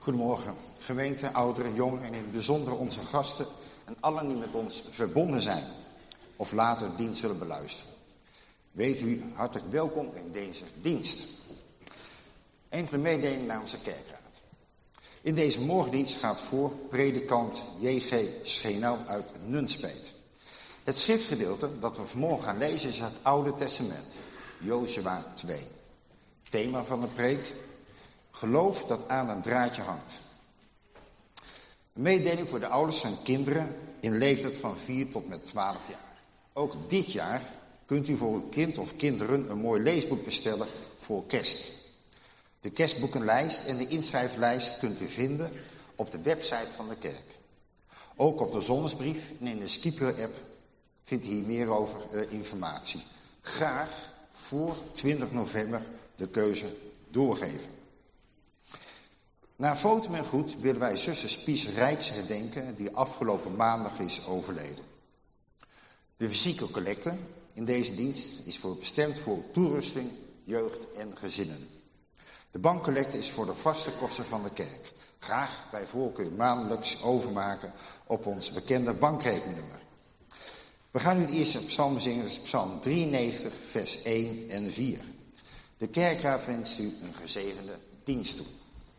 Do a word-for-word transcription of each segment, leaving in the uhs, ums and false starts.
Goedemorgen, gemeente, ouderen, jongeren en in het bijzonder onze gasten en allen die met ons verbonden zijn of later de dienst zullen beluisteren. Weet u hartelijk welkom in deze dienst. Enkele mededelingen namens de kerkraad. In deze morgendienst gaat voor predikant J G Schenau uit Nunspeet. Het schriftgedeelte dat we vanmorgen gaan lezen is uit het Oude Testament, Jozua twee. Thema van de preek: geloof dat aan een draadje hangt. Een mededeling voor de ouders van kinderen in leeftijd van vier tot met twaalf jaar. Ook dit jaar kunt u voor uw kind of kinderen een mooi leesboek bestellen voor kerst. De kerstboekenlijst en de inschrijflijst kunt u vinden op de website van de kerk. Ook op de zonnesbrief en in de Scipio-app vindt u hier meer over uh, informatie. Graag voor twintig november de keuze doorgeven. Na foto en goed willen wij zuster Spies Rijks herdenken, die afgelopen maandag is overleden. De fysieke collecte in deze dienst is voor bestemd voor toerusting, jeugd en gezinnen. De bankcollecte is voor de vaste kosten van de kerk. Graag bij voorkeur maandelijks overmaken op ons bekende bankrekeningnummer. We gaan nu de eerste psalm zingen, dat is psalm drieënnegentig, vers één en vier. De kerkraad wenst u een gezegende dienst toe.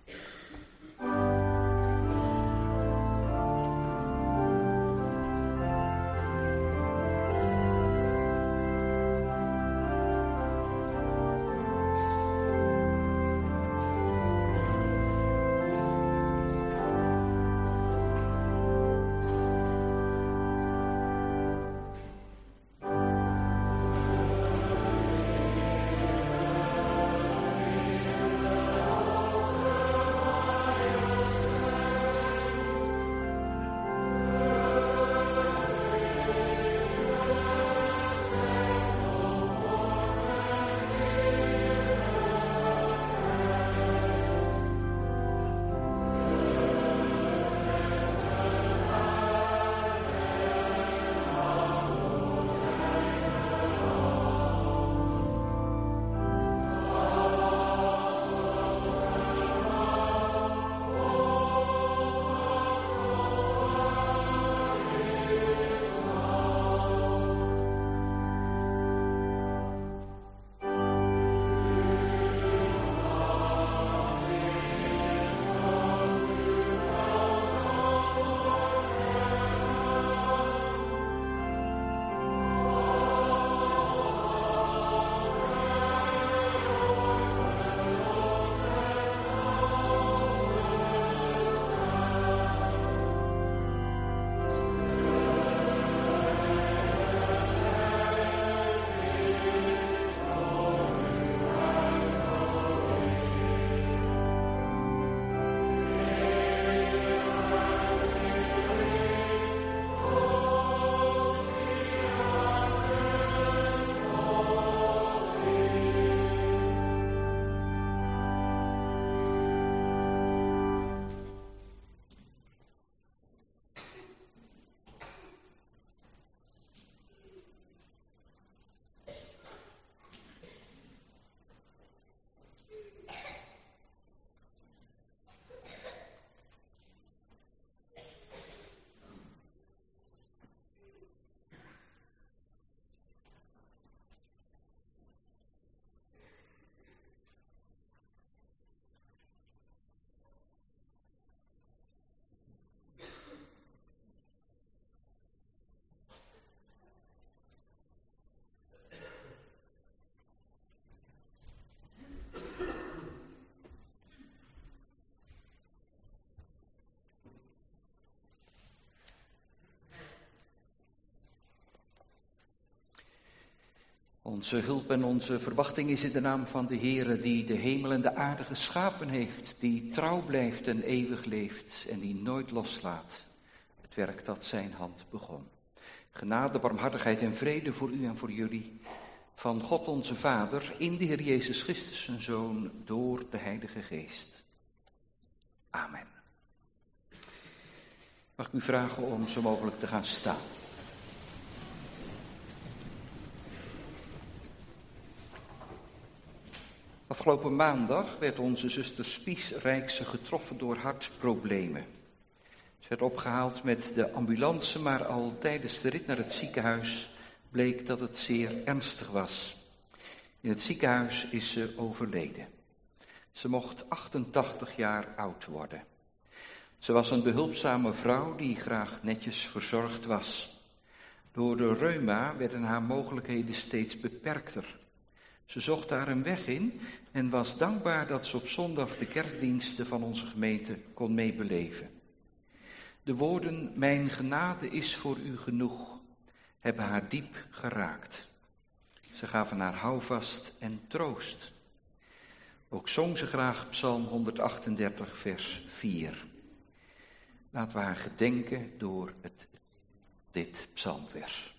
Onze hulp en onze verwachting is in de naam van de Heere die de hemel en de aarde geschapen heeft, die trouw blijft en eeuwig leeft en die nooit loslaat het werk dat zijn hand begon. Genade, barmhartigheid en vrede voor u en voor jullie, van God onze Vader, in de Heer Jezus Christus, zijn Zoon, door de Heilige Geest. Amen. Mag ik u vragen om zo mogelijk te gaan staan. Afgelopen maandag werd onze zuster Spies Rijkse getroffen door hartproblemen. Ze werd opgehaald met de ambulance, maar al tijdens de rit naar het ziekenhuis bleek dat het zeer ernstig was. In het ziekenhuis is ze overleden. Ze mocht achtentachtig jaar oud worden. Ze was een behulpzame vrouw die graag netjes verzorgd was. Door de reuma werden haar mogelijkheden steeds beperkter. Ze zocht daar een weg in en was dankbaar dat ze op zondag de kerkdiensten van onze gemeente kon meebeleven. De woorden, mijn genade is voor u genoeg, hebben haar diep geraakt. Ze gaven haar houvast en troost. Ook zong ze graag Psalm honderdachtendertig, vers vier. Laten we haar gedenken door het, dit psalmvers.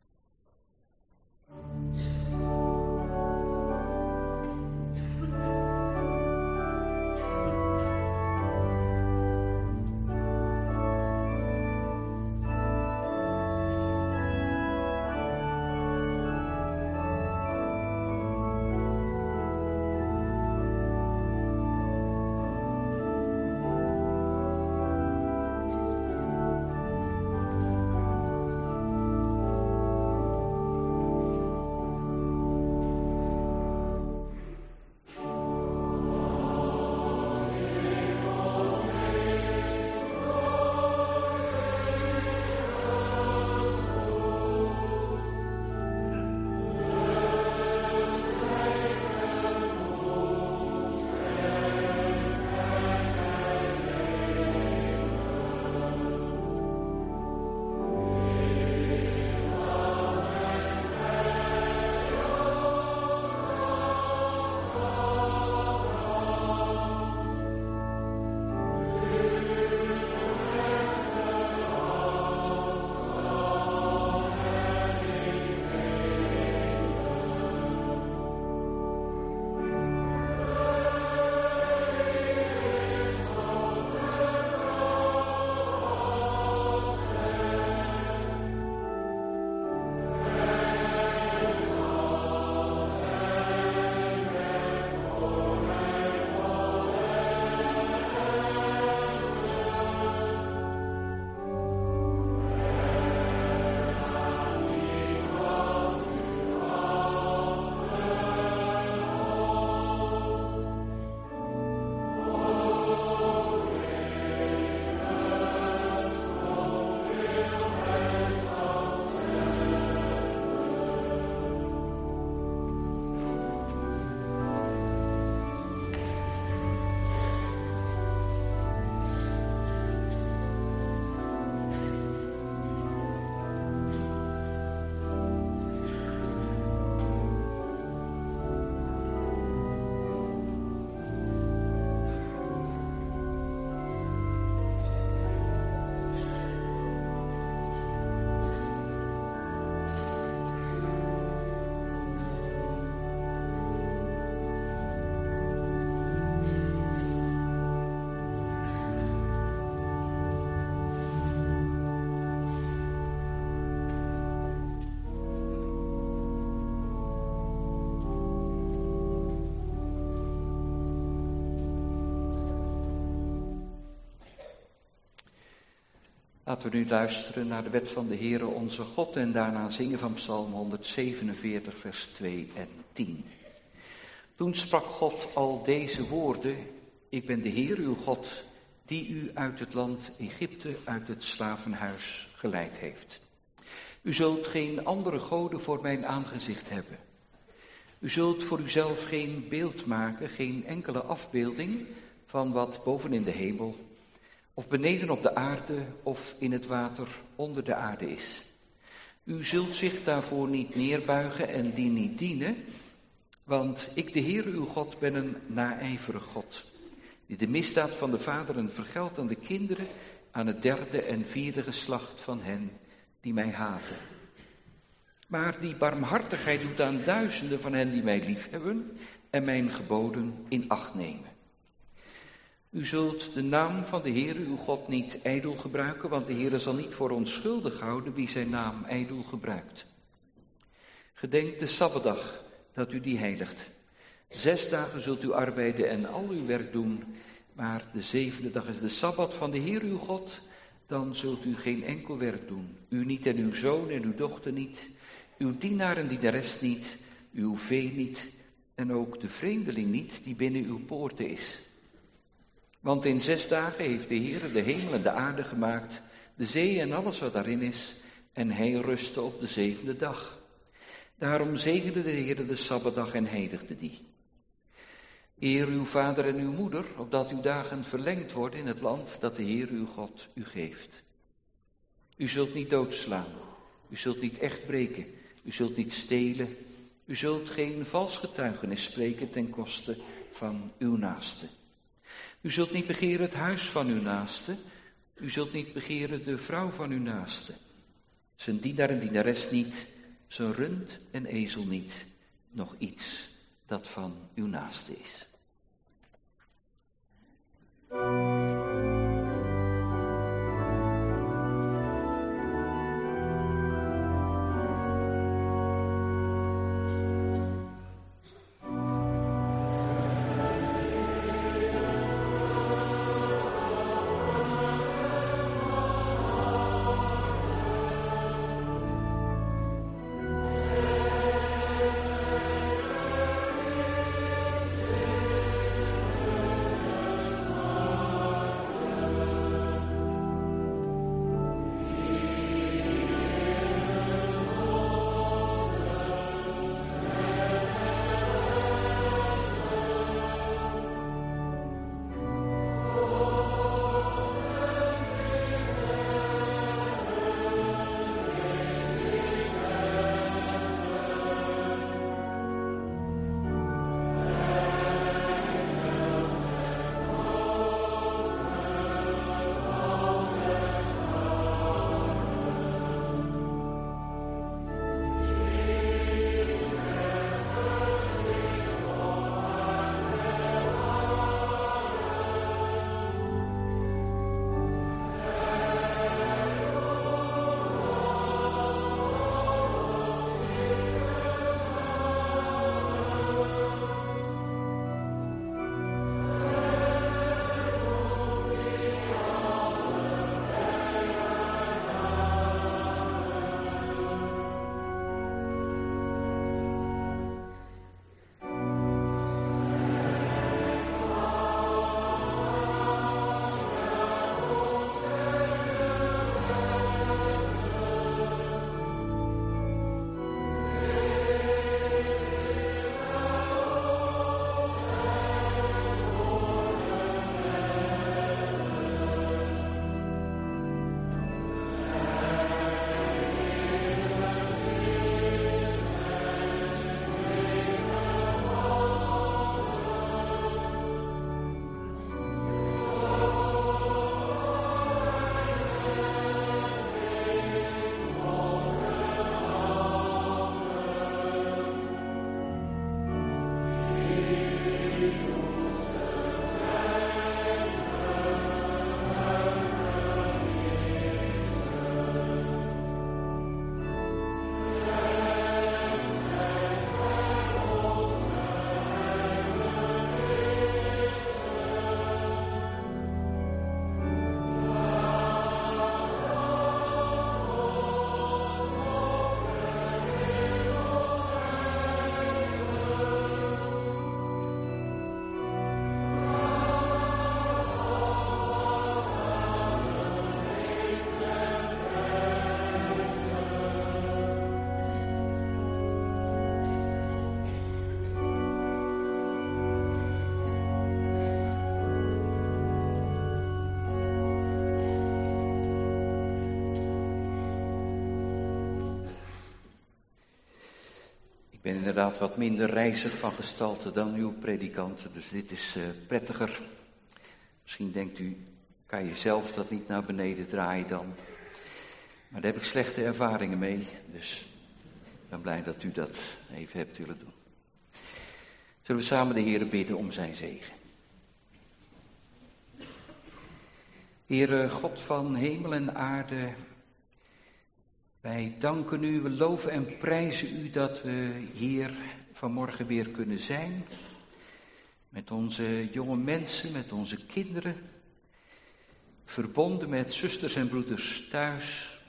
Laten we nu luisteren naar de wet van de Heere onze God en daarna zingen van Psalm honderdzevenenveertig, vers twee en tien. Toen sprak God al deze woorden: Ik ben de Heer uw God, die u uit het land Egypte, uit het slavenhuis geleid heeft. U zult geen andere goden voor mijn aangezicht hebben. U zult voor uzelf geen beeld maken, geen enkele afbeelding van wat boven in de hemel, of beneden op de aarde, of in het water onder de aarde is. U zult zich daarvoor niet neerbuigen en die niet dienen, want ik, de Heer uw God, ben een naijverig God, die de misdaad van de vaderen vergeldt aan de kinderen, aan het derde en vierde geslacht van hen die mij haten. Maar die barmhartigheid doet aan duizenden van hen die mij liefhebben en mijn geboden in acht nemen. U zult de naam van de Heere uw God niet ijdel gebruiken, want de Heere zal niet voor onschuldig houden wie zijn naam ijdel gebruikt. Gedenk de Sabbatdag, dat u die heiligt. Zes dagen zult u arbeiden en al uw werk doen, maar de zevende dag is de Sabbat van de Heer uw God. Dan zult u geen enkel werk doen, u niet en uw zoon en uw dochter niet, uw dienaar en dienares niet, uw vee niet en ook de vreemdeling niet die binnen uw poorten is. Want in zes dagen heeft de Heer de hemel en de aarde gemaakt, de zee en alles wat daarin is, en hij rustte op de zevende dag. Daarom zegende de Heer de Sabbatdag en heiligde die. Eer uw vader en uw moeder, opdat uw dagen verlengd worden in het land dat de Heer uw God u geeft. U zult niet doodslaan, u zult niet echt breken, u zult niet stelen, u zult geen vals getuigenis spreken ten koste van uw naaste. U zult niet begeren het huis van uw naaste, u zult niet begeren de vrouw van uw naaste, zijn dienaar en dienares niet, zijn rund en ezel niet, nog iets dat van uw naaste is. Ik ben inderdaad wat minder reizig van gestalte dan uw predikanten, dus dit is uh, prettiger. Misschien denkt u, kan je zelf dat niet naar beneden draaien dan? Maar daar heb ik slechte ervaringen mee, dus ik ben blij dat u dat even hebt willen doen. Zullen we samen de Heer bidden om zijn zegen? Heere God van hemel en aarde, wij danken u, we loven en prijzen u dat we hier vanmorgen weer kunnen zijn. met onze jonge mensen, met onze kinderen, verbonden met zusters en broeders thuis.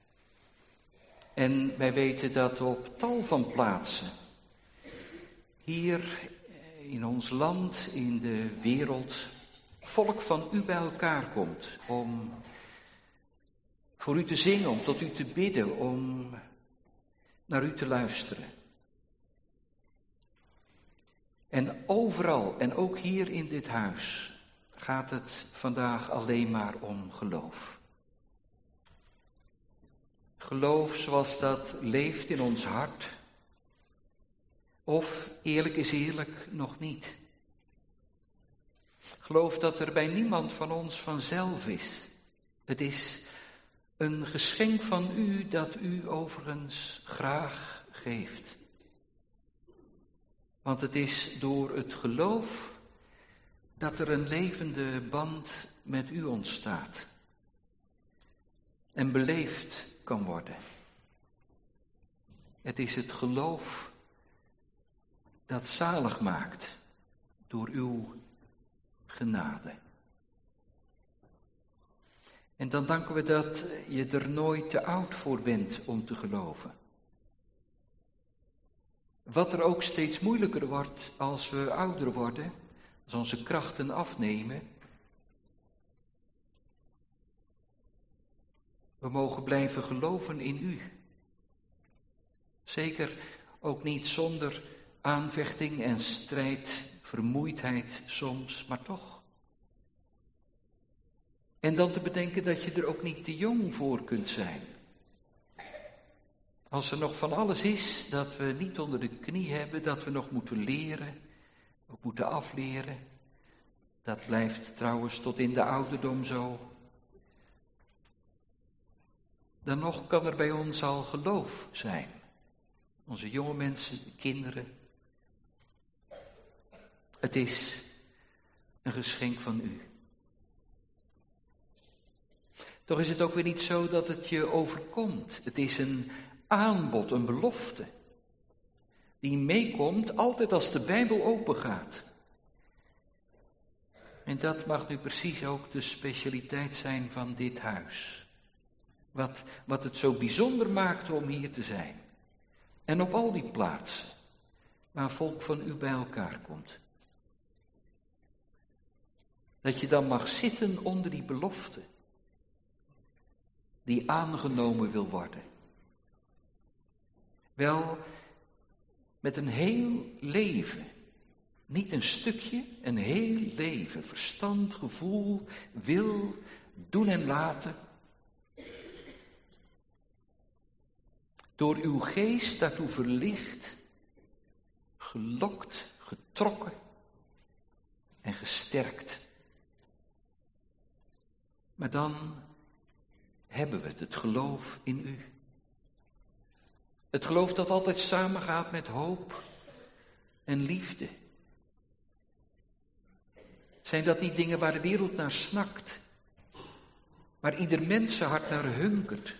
En wij weten dat op tal van plaatsen, hier in ons land, in de wereld, volk van u bij elkaar komt om voor u te zingen, om tot u te bidden, om naar u te luisteren. En overal, en ook hier in dit huis, gaat het vandaag alleen maar om geloof. Geloof zoals dat leeft in ons hart. Of, eerlijk is eerlijk, nog niet. Geloof dat er bij niemand van ons vanzelf is. Het is een geschenk van u dat u overigens graag geeft. Want het is door het geloof dat er een levende band met u ontstaat. En beleefd kan worden. Het is het geloof dat zalig maakt door uw genade. En dan danken we dat je er nooit te oud voor bent om te geloven. Wat er ook steeds moeilijker wordt als we ouder worden, als onze krachten afnemen. We mogen blijven geloven in u. Zeker ook niet zonder aanvechting en strijd, vermoeidheid soms, maar toch. En dan te bedenken dat je er ook niet te jong voor kunt zijn. Als er nog van alles is dat we niet onder de knie hebben, dat we nog moeten leren, ook moeten afleren. Dat blijft trouwens tot in de ouderdom zo. Dan nog kan er bij ons al geloof zijn. Onze jonge mensen, de kinderen. Het is een geschenk van u. Toch is het ook weer niet zo dat het je overkomt. Het is een aanbod, een belofte. Die meekomt altijd als de Bijbel opengaat. En dat mag nu precies ook de specialiteit zijn van dit huis. Wat, wat het zo bijzonder maakt om hier te zijn. En op al die plaatsen waar volk van u bij elkaar komt. Dat je dan mag zitten onder die belofte. Die aangenomen wil worden. Wel, met een heel leven. Niet een stukje, een heel leven. Verstand, gevoel, wil, doen en laten. Door uw geest daartoe verlicht, gelokt, getrokken en gesterkt. Maar dan hebben we het, het geloof in u. Het geloof dat altijd samengaat met hoop en liefde. Zijn dat niet dingen waar de wereld naar snakt? Waar ieder mensenhart naar hunkert?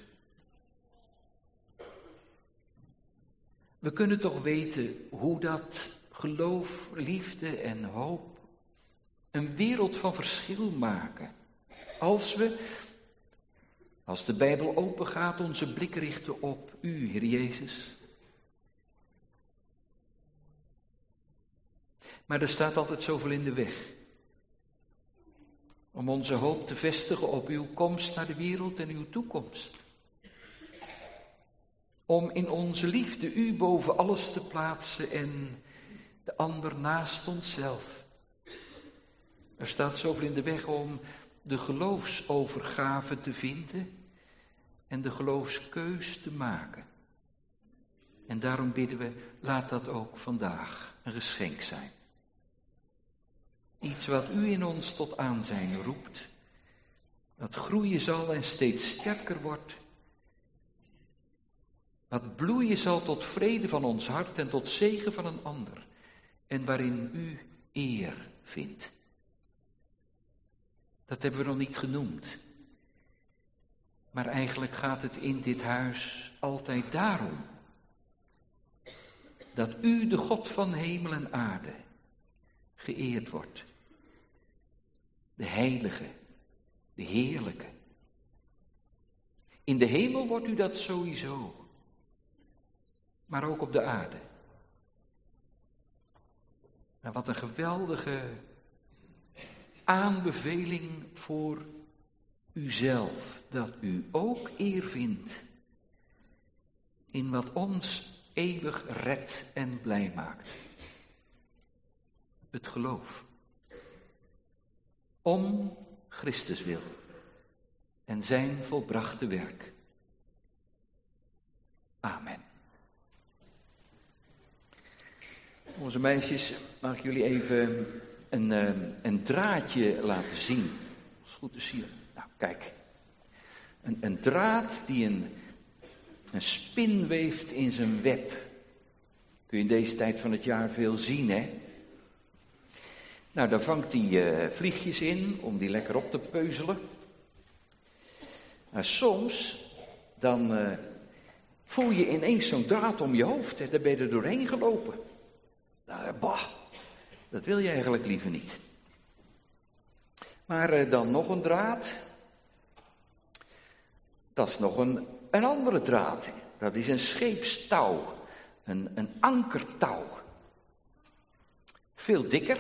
We kunnen toch weten hoe dat geloof, liefde en hoop een wereld van verschil maken. Als we, als de Bijbel opengaat, onze blik richten op u, Heer Jezus. Maar er staat altijd zoveel in de weg. Om onze hoop te vestigen op uw komst naar de wereld en uw toekomst. Om in onze liefde u boven alles te plaatsen en de ander naast onszelf. Er staat zoveel in de weg om de geloofsovergave te vinden en de geloofskeus te maken. En daarom bidden we, laat dat ook vandaag een geschenk zijn. Iets wat u in ons tot aanzijn roept, dat groeien zal en steeds sterker wordt. Wat bloeien zal tot vrede van ons hart en tot zegen van een ander. En waarin u eer vindt. Dat hebben we nog niet genoemd. Maar eigenlijk gaat het in dit huis altijd daarom. Dat u, de God van hemel en aarde, geëerd wordt. De heilige, de heerlijke. In de hemel wordt u dat sowieso, maar ook op de aarde. En wat een geweldige aanbeveling voor uzelf, dat u ook eer vindt in wat ons eeuwig redt en blij maakt. Het geloof. Om Christus wil en zijn volbrachte werk. Amen. Onze meisjes, mag ik jullie even een, een draadje laten zien. Dat is goed te zien. Nou, kijk. Een, een draad die een, een spin weeft in zijn web. Kun je in deze tijd van het jaar veel zien, hè? Nou, daar vangt hij uh, vliegjes in om die lekker op te peuzelen. Maar soms, dan uh, voel je ineens zo'n draad om je hoofd. Hè? Daar ben je er doorheen gelopen. Nou, bah, dat wil je eigenlijk liever niet. Maar uh, dan nog een draad. Dat is nog een, een andere draad. Hè? Dat is een scheepstouw. Een, een ankertouw. Veel dikker.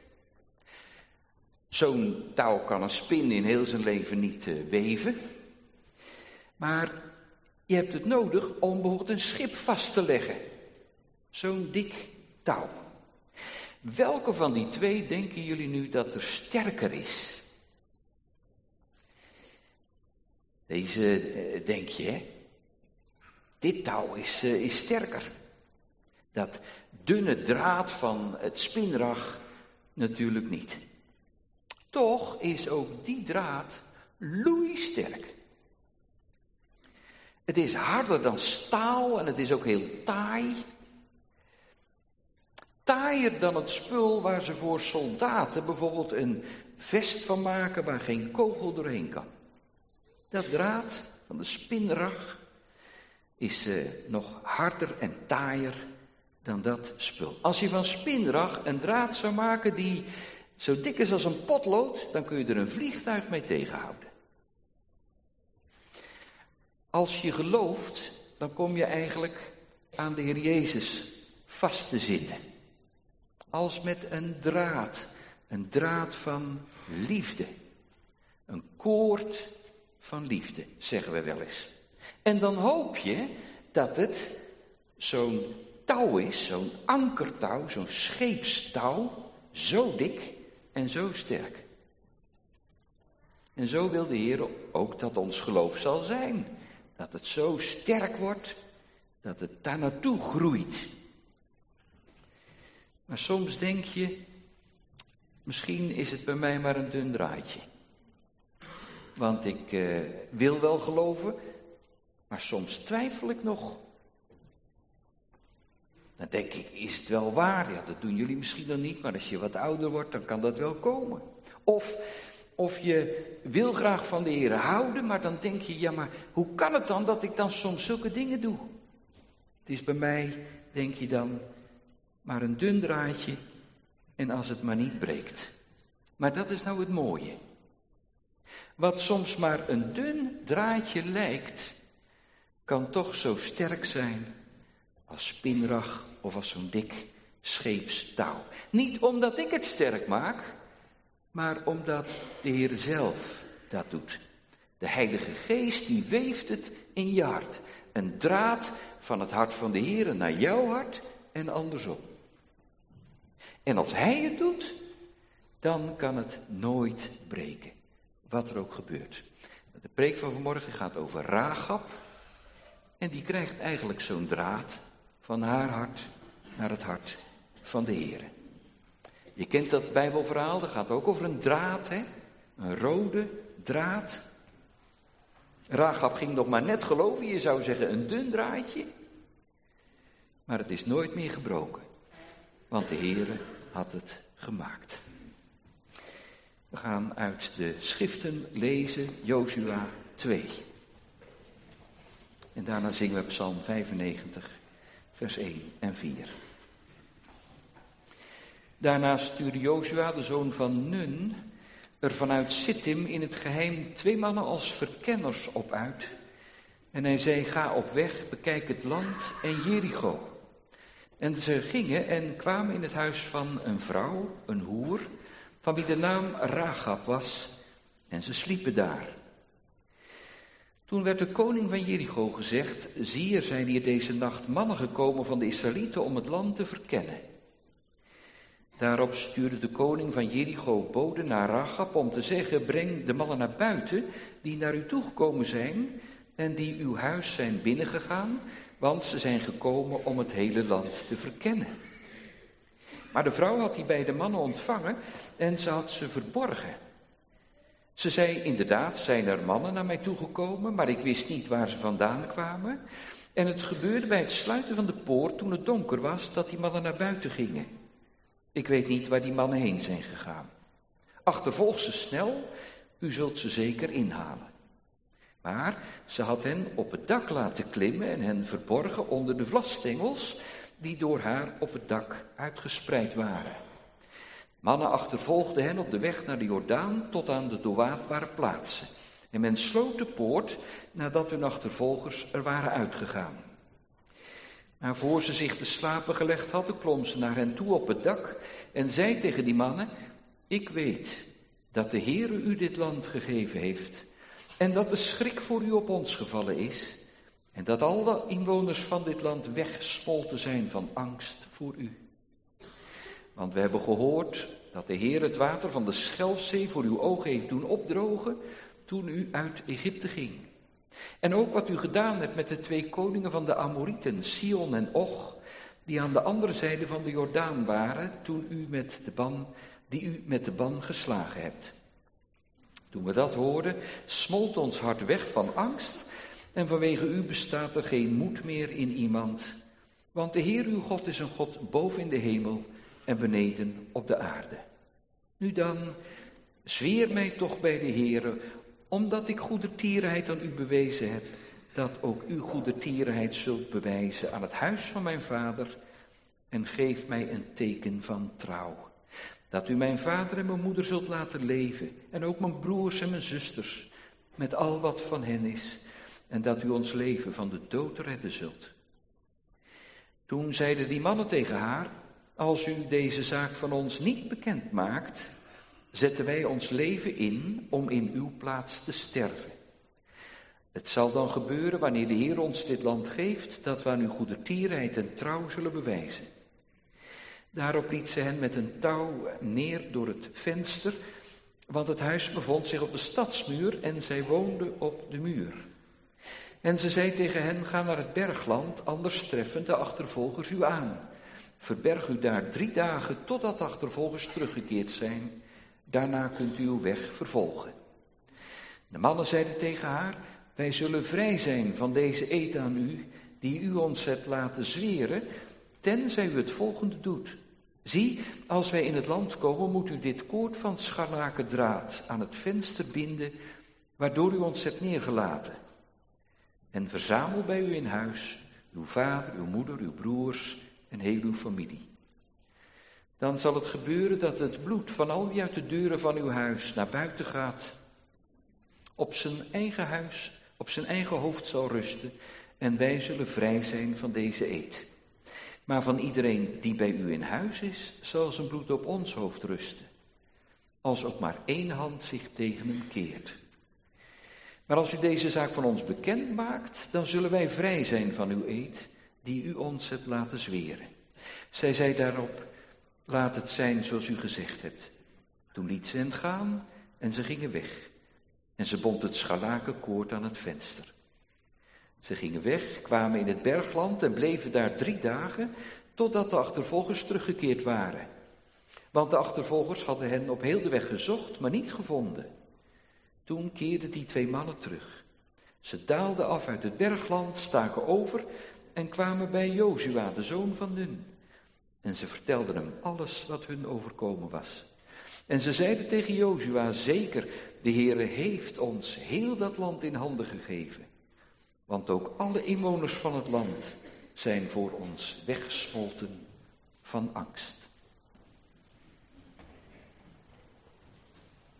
Zo'n touw kan een spin in heel zijn leven niet uh, weven. Maar je hebt het nodig om bijvoorbeeld een schip vast te leggen. Zo'n dik touw. Welke van die twee denken jullie nu dat er sterker is? Deze uh, denk je, hè? Dit touw is, uh, is sterker. Dat dunne draad van het spinrag natuurlijk niet. Toch is ook die draad loeisterk. Het is harder dan staal en het is ook heel taai. Taaier dan het spul waar ze voor soldaten bijvoorbeeld een vest van maken waar geen kogel doorheen kan. Dat draad van de spinrag is uh, nog harder en taaier dan dat spul. Als je van spinrag een draad zou maken die zo dik is als een potlood, dan kun je er een vliegtuig mee tegenhouden. Als je gelooft, dan kom je eigenlijk aan de Heer Jezus vast te zitten. Als met een draad, een draad van liefde. Een koord van liefde, zeggen we wel eens. En dan hoop je dat het zo'n touw is, zo'n ankertouw, zo'n scheepstouw, zo dik en zo sterk. En zo wil de Heer ook dat ons geloof zal zijn. Dat het zo sterk wordt, dat het daar naartoe groeit. Maar soms denk je, misschien is het bij mij maar een dun draadje. Want ik uh, wil wel geloven, maar soms twijfel ik nog. Dan denk ik, is het wel waar? Ja, dat doen jullie misschien dan niet, maar als je wat ouder wordt, dan kan dat wel komen. Of, of je wil graag van de Heer houden, maar dan denk je, ja, maar hoe kan het dan dat ik dan soms zulke dingen doe? Het is bij mij, denk je dan, maar een dun draadje en als het maar niet breekt. Maar dat is nou het mooie. Wat soms maar een dun draadje lijkt, kan toch zo sterk zijn als spinrag of als zo'n dik scheepstouw. Niet omdat ik het sterk maak, maar omdat de Heer zelf dat doet. De Heilige Geest die weeft het in je hart. Een draad van het hart van de Heer naar jouw hart en andersom. En als Hij het doet, dan kan het nooit breken. Wat er ook gebeurt. De preek van vanmorgen gaat over Rahab. En die krijgt eigenlijk zo'n draad van haar hart naar het hart van de Heer. Je kent dat Bijbelverhaal, dat gaat ook over een draad, hè? Een rode draad. Rahab ging nog maar net geloven, je zou zeggen een dun draadje. Maar het is nooit meer gebroken, want de Heer had het gemaakt. We gaan uit de schriften lezen, Jozua twee. En daarna zingen we Psalm vijfennegentig, vers één en vier. Daarna stuurde Jozua, de zoon van Nun, er vanuit Sittim in het geheim twee mannen als verkenners op uit. En hij zei, ga op weg, bekijk het land en Jericho. En ze gingen en kwamen in het huis van een vrouw, een hoer, van wie de naam Rahab was, en ze sliepen daar. Toen werd de koning van Jericho gezegd, zie, er zijn hier deze nacht mannen gekomen van de Israëlieten om het land te verkennen. Daarop stuurde de koning van Jericho boden naar Rahab om te zeggen, breng de mannen naar buiten die naar u toegekomen zijn en die uw huis zijn binnengegaan, want ze zijn gekomen om het hele land te verkennen. Maar de vrouw had die beide mannen ontvangen en ze had ze verborgen. Ze zei, inderdaad zijn er mannen naar mij toegekomen, maar ik wist niet waar ze vandaan kwamen. En het gebeurde bij het sluiten van de poort, toen het donker was, dat die mannen naar buiten gingen. Ik weet niet waar die mannen heen zijn gegaan. Achtervolg ze snel, u zult ze zeker inhalen. Maar ze had hen op het dak laten klimmen en hen verborgen onder de vlasstengels die door haar op het dak uitgespreid waren. Mannen achtervolgden hen op de weg naar de Jordaan tot aan de doorwaadbare plaatsen. En men sloot de poort nadat hun achtervolgers er waren uitgegaan. Maar voor ze zich te slapen gelegd hadden, klom ze naar hen toe op het dak en zei tegen die mannen, ik weet dat de Heere u dit land gegeven heeft en dat de schrik voor u op ons gevallen is en dat alle inwoners van dit land weggesmolten zijn van angst voor u. Want we hebben gehoord dat de Heer het water van de Schelfzee voor uw ogen heeft doen opdrogen toen u uit Egypte ging. En ook wat u gedaan hebt met de twee koningen van de Amorieten, Sion en Og, die aan de andere zijde van de Jordaan waren toen u met de ban, die u met de ban geslagen hebt. Toen we dat hoorden, smolt ons hart weg van angst en vanwege u bestaat er geen moed meer in iemand. Want de Heer uw God is een God boven in de hemel en beneden op de aarde. Nu dan, zweer mij toch bij de Heere, omdat ik goedertierenheid aan u bewezen heb, dat ook u goedertierenheid zult bewijzen aan het huis van mijn vader, en geef mij een teken van trouw. Dat u mijn vader en mijn moeder zult laten leven, en ook mijn broers en mijn zusters, met al wat van hen is, en dat u ons leven van de dood redden zult. Toen zeiden die mannen tegen haar, als u deze zaak van ons niet bekend maakt, zetten wij ons leven in om in uw plaats te sterven. Het zal dan gebeuren wanneer de Heer ons dit land geeft, dat we aan uw goedertierenheid en trouw zullen bewijzen. Daarop liet ze hen met een touw neer door het venster, want het huis bevond zich op de stadsmuur en zij woonden op de muur. En ze zei tegen hen, ga naar het bergland, anders treffen de achtervolgers u aan. Verberg u daar drie dagen totdat de achtervolgers teruggekeerd zijn. Daarna kunt u uw weg vervolgen. De mannen zeiden tegen haar, wij zullen vrij zijn van deze eed aan u, die u ons hebt laten zweren, tenzij u het volgende doet. Zie, als wij in het land komen, moet u dit koord van scharlakendraad aan het venster binden, waardoor u ons hebt neergelaten. En verzamel bij u in huis uw vader, uw moeder, uw broers en heel uw familie. Dan zal het gebeuren dat het bloed van al wie uit de deuren van uw huis naar buiten gaat, op zijn eigen huis, op zijn eigen hoofd zal rusten en wij zullen vrij zijn van deze eed. Maar van iedereen die bij u in huis is, zal zijn bloed op ons hoofd rusten, als ook maar één hand zich tegen hem keert. Maar als u deze zaak van ons bekend maakt, dan zullen wij vrij zijn van uw eed, die u ons hebt laten zweren. Zij zei daarop, laat het zijn zoals u gezegd hebt. Toen liet ze hen gaan en ze gingen weg. En ze bond het scharlakenkoord aan het venster. Ze gingen weg, kwamen in het bergland en bleven daar drie dagen, totdat de achtervolgers teruggekeerd waren. Want de achtervolgers hadden hen op heel de weg gezocht, maar niet gevonden. Toen keerden die twee mannen terug. Ze daalden af uit het bergland, staken over en kwamen bij Jozua, de zoon van Nun. En ze vertelden hem alles wat hun overkomen was. En ze zeiden tegen Jozua, zeker, de Heere heeft ons heel dat land in handen gegeven. Want ook alle inwoners van het land zijn voor ons weggesmolten van angst.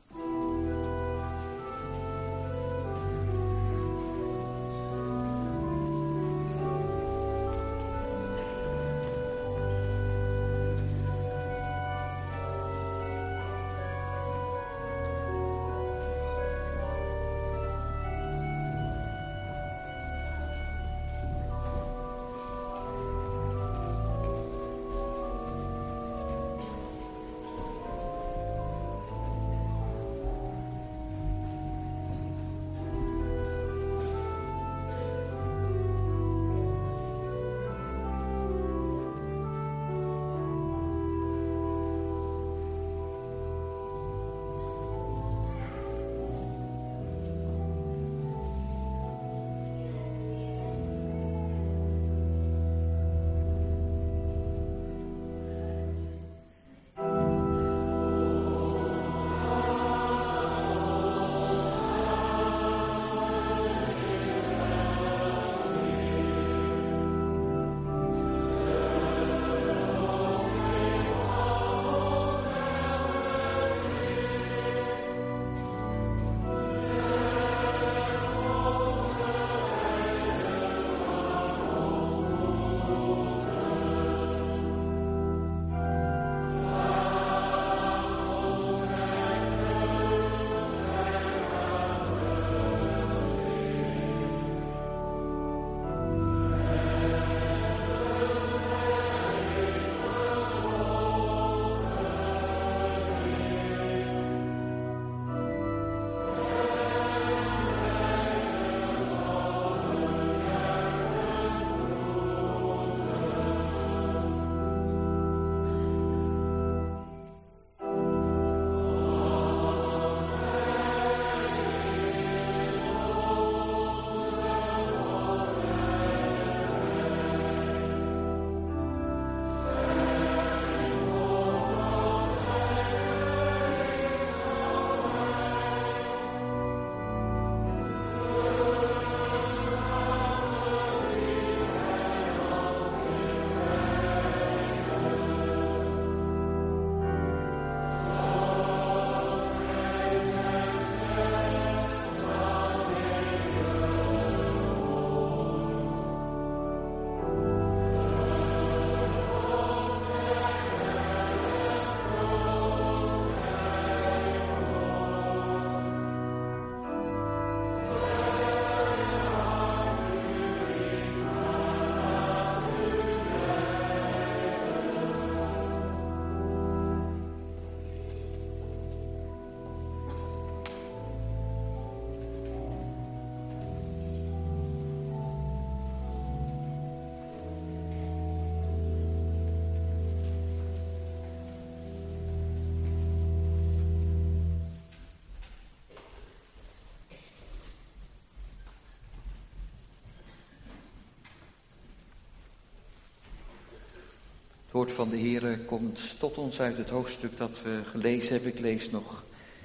Het woord van de Heer komt tot ons uit het hoofdstuk dat we gelezen hebben. Ik lees nog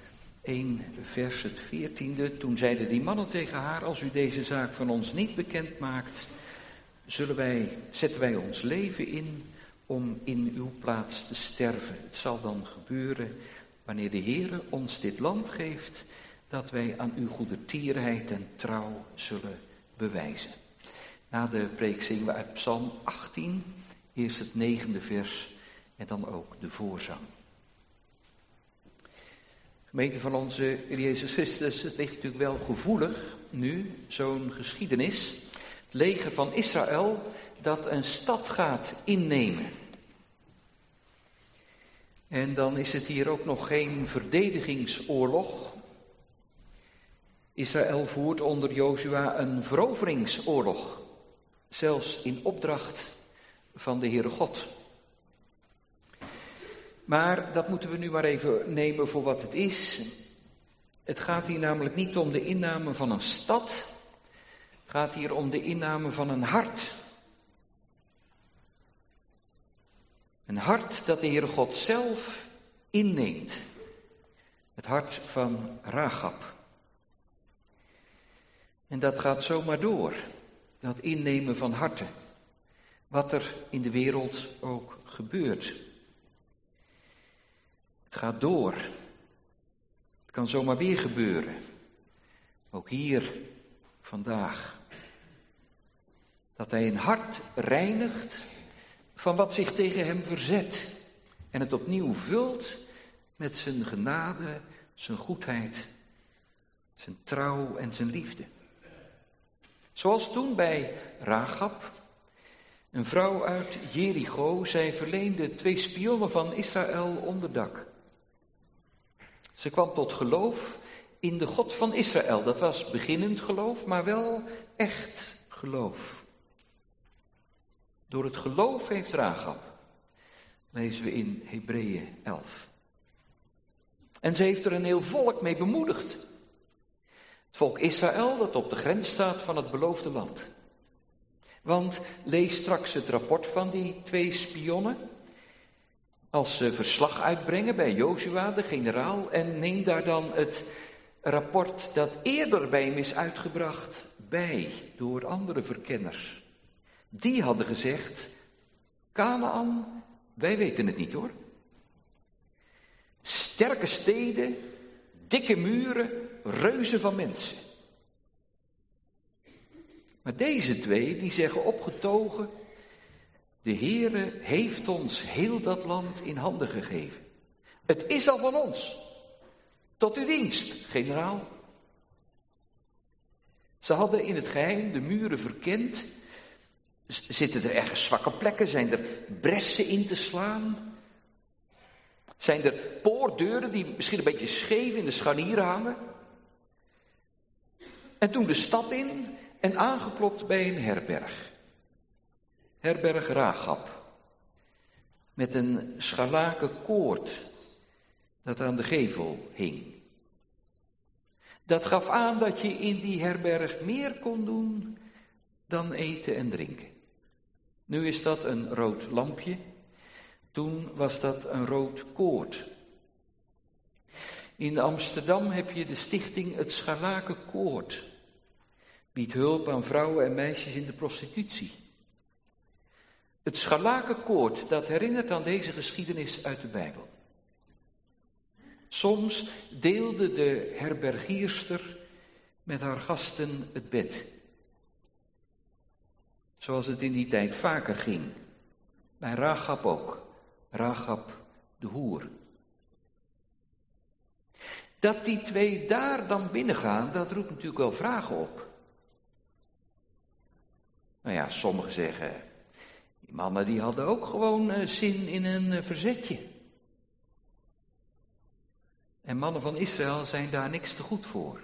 één vers, het veertiende. Toen zeiden die mannen tegen haar: als u deze zaak van ons niet bekend maakt, zullen wij, zetten wij ons leven in om in uw plaats te sterven. Het zal dan gebeuren wanneer de Heer ons dit land geeft, dat wij aan uw goedertierenheid en trouw zullen bewijzen. Na de preek zingen we uit Psalm achttien, eerst het negende vers en dan ook de voorzang. Gemeente van onze Heer Jezus Christus, het ligt natuurlijk wel gevoelig nu, zo'n geschiedenis. Het leger van Israël dat een stad gaat innemen. En dan is het hier ook nog geen verdedigingsoorlog. Israël voert onder Jozua een veroveringsoorlog, zelfs in opdracht van de Heere God. Maar dat moeten we nu maar even nemen voor wat het is. Het gaat hier namelijk niet om de inname van een stad. Het gaat hier om de inname van een hart. Een hart dat de Heere God zelf inneemt. Het hart van Rachab. En dat gaat zomaar door. Dat innemen van harten. Wat er in de wereld ook gebeurt. Het gaat door. Het kan zomaar weer gebeuren. Ook hier vandaag. Dat hij een hart reinigt van wat zich tegen hem verzet. En het opnieuw vult met zijn genade, zijn goedheid, zijn trouw en zijn liefde. Zoals toen bij Rahab, een vrouw uit Jericho. Zij verleende twee spionnen van Israël onderdak. Ze kwam tot geloof in de God van Israël. Dat was beginnend geloof, maar wel echt geloof. Door het geloof heeft Rahab, lezen we in Hebreeën elf. En ze heeft er een heel volk mee bemoedigd. Het volk Israël dat op de grens staat van het beloofde land. Want lees straks het rapport van die twee spionnen. Als ze verslag uitbrengen bij Jozua, de generaal. En neem daar dan het rapport dat eerder bij hem is uitgebracht bij, door andere verkenners. Die hadden gezegd, Kanaan, wij weten het niet hoor. Sterke steden, dikke muren, reuzen van mensen. Maar deze twee, die zeggen opgetogen, de Heere heeft ons heel dat land in handen gegeven. Het is al van ons. Tot uw dienst, generaal. Ze hadden in het geheim de muren verkend. Zitten er ergens zwakke plekken? Zijn er bressen in te slaan? Zijn er poortdeuren die misschien een beetje scheef in de scharnieren hangen? En toen de stad in en aangeklopt bij een herberg. Herberg Rahab. Met een scharlaken koord dat aan de gevel hing. Dat gaf aan dat je in die herberg meer kon doen dan eten en drinken. Nu is dat een rood lampje. Toen was dat een rood koord. In Amsterdam heb je de stichting Het Scharlaken Koord. Biedt hulp aan vrouwen en meisjes in de prostitutie. Het Scharlaken Koord, dat herinnert aan deze geschiedenis uit de Bijbel. Soms deelde de herbergierster met haar gasten het bed. Zoals het in die tijd vaker ging. Bij Rahab ook. Rahab de hoer. Dat die twee daar dan binnengaan, dat roept natuurlijk wel vragen op. Nou ja, sommigen zeggen, die mannen die hadden ook gewoon uh, zin in een uh, verzetje. En mannen van Israël zijn daar niks te goed voor.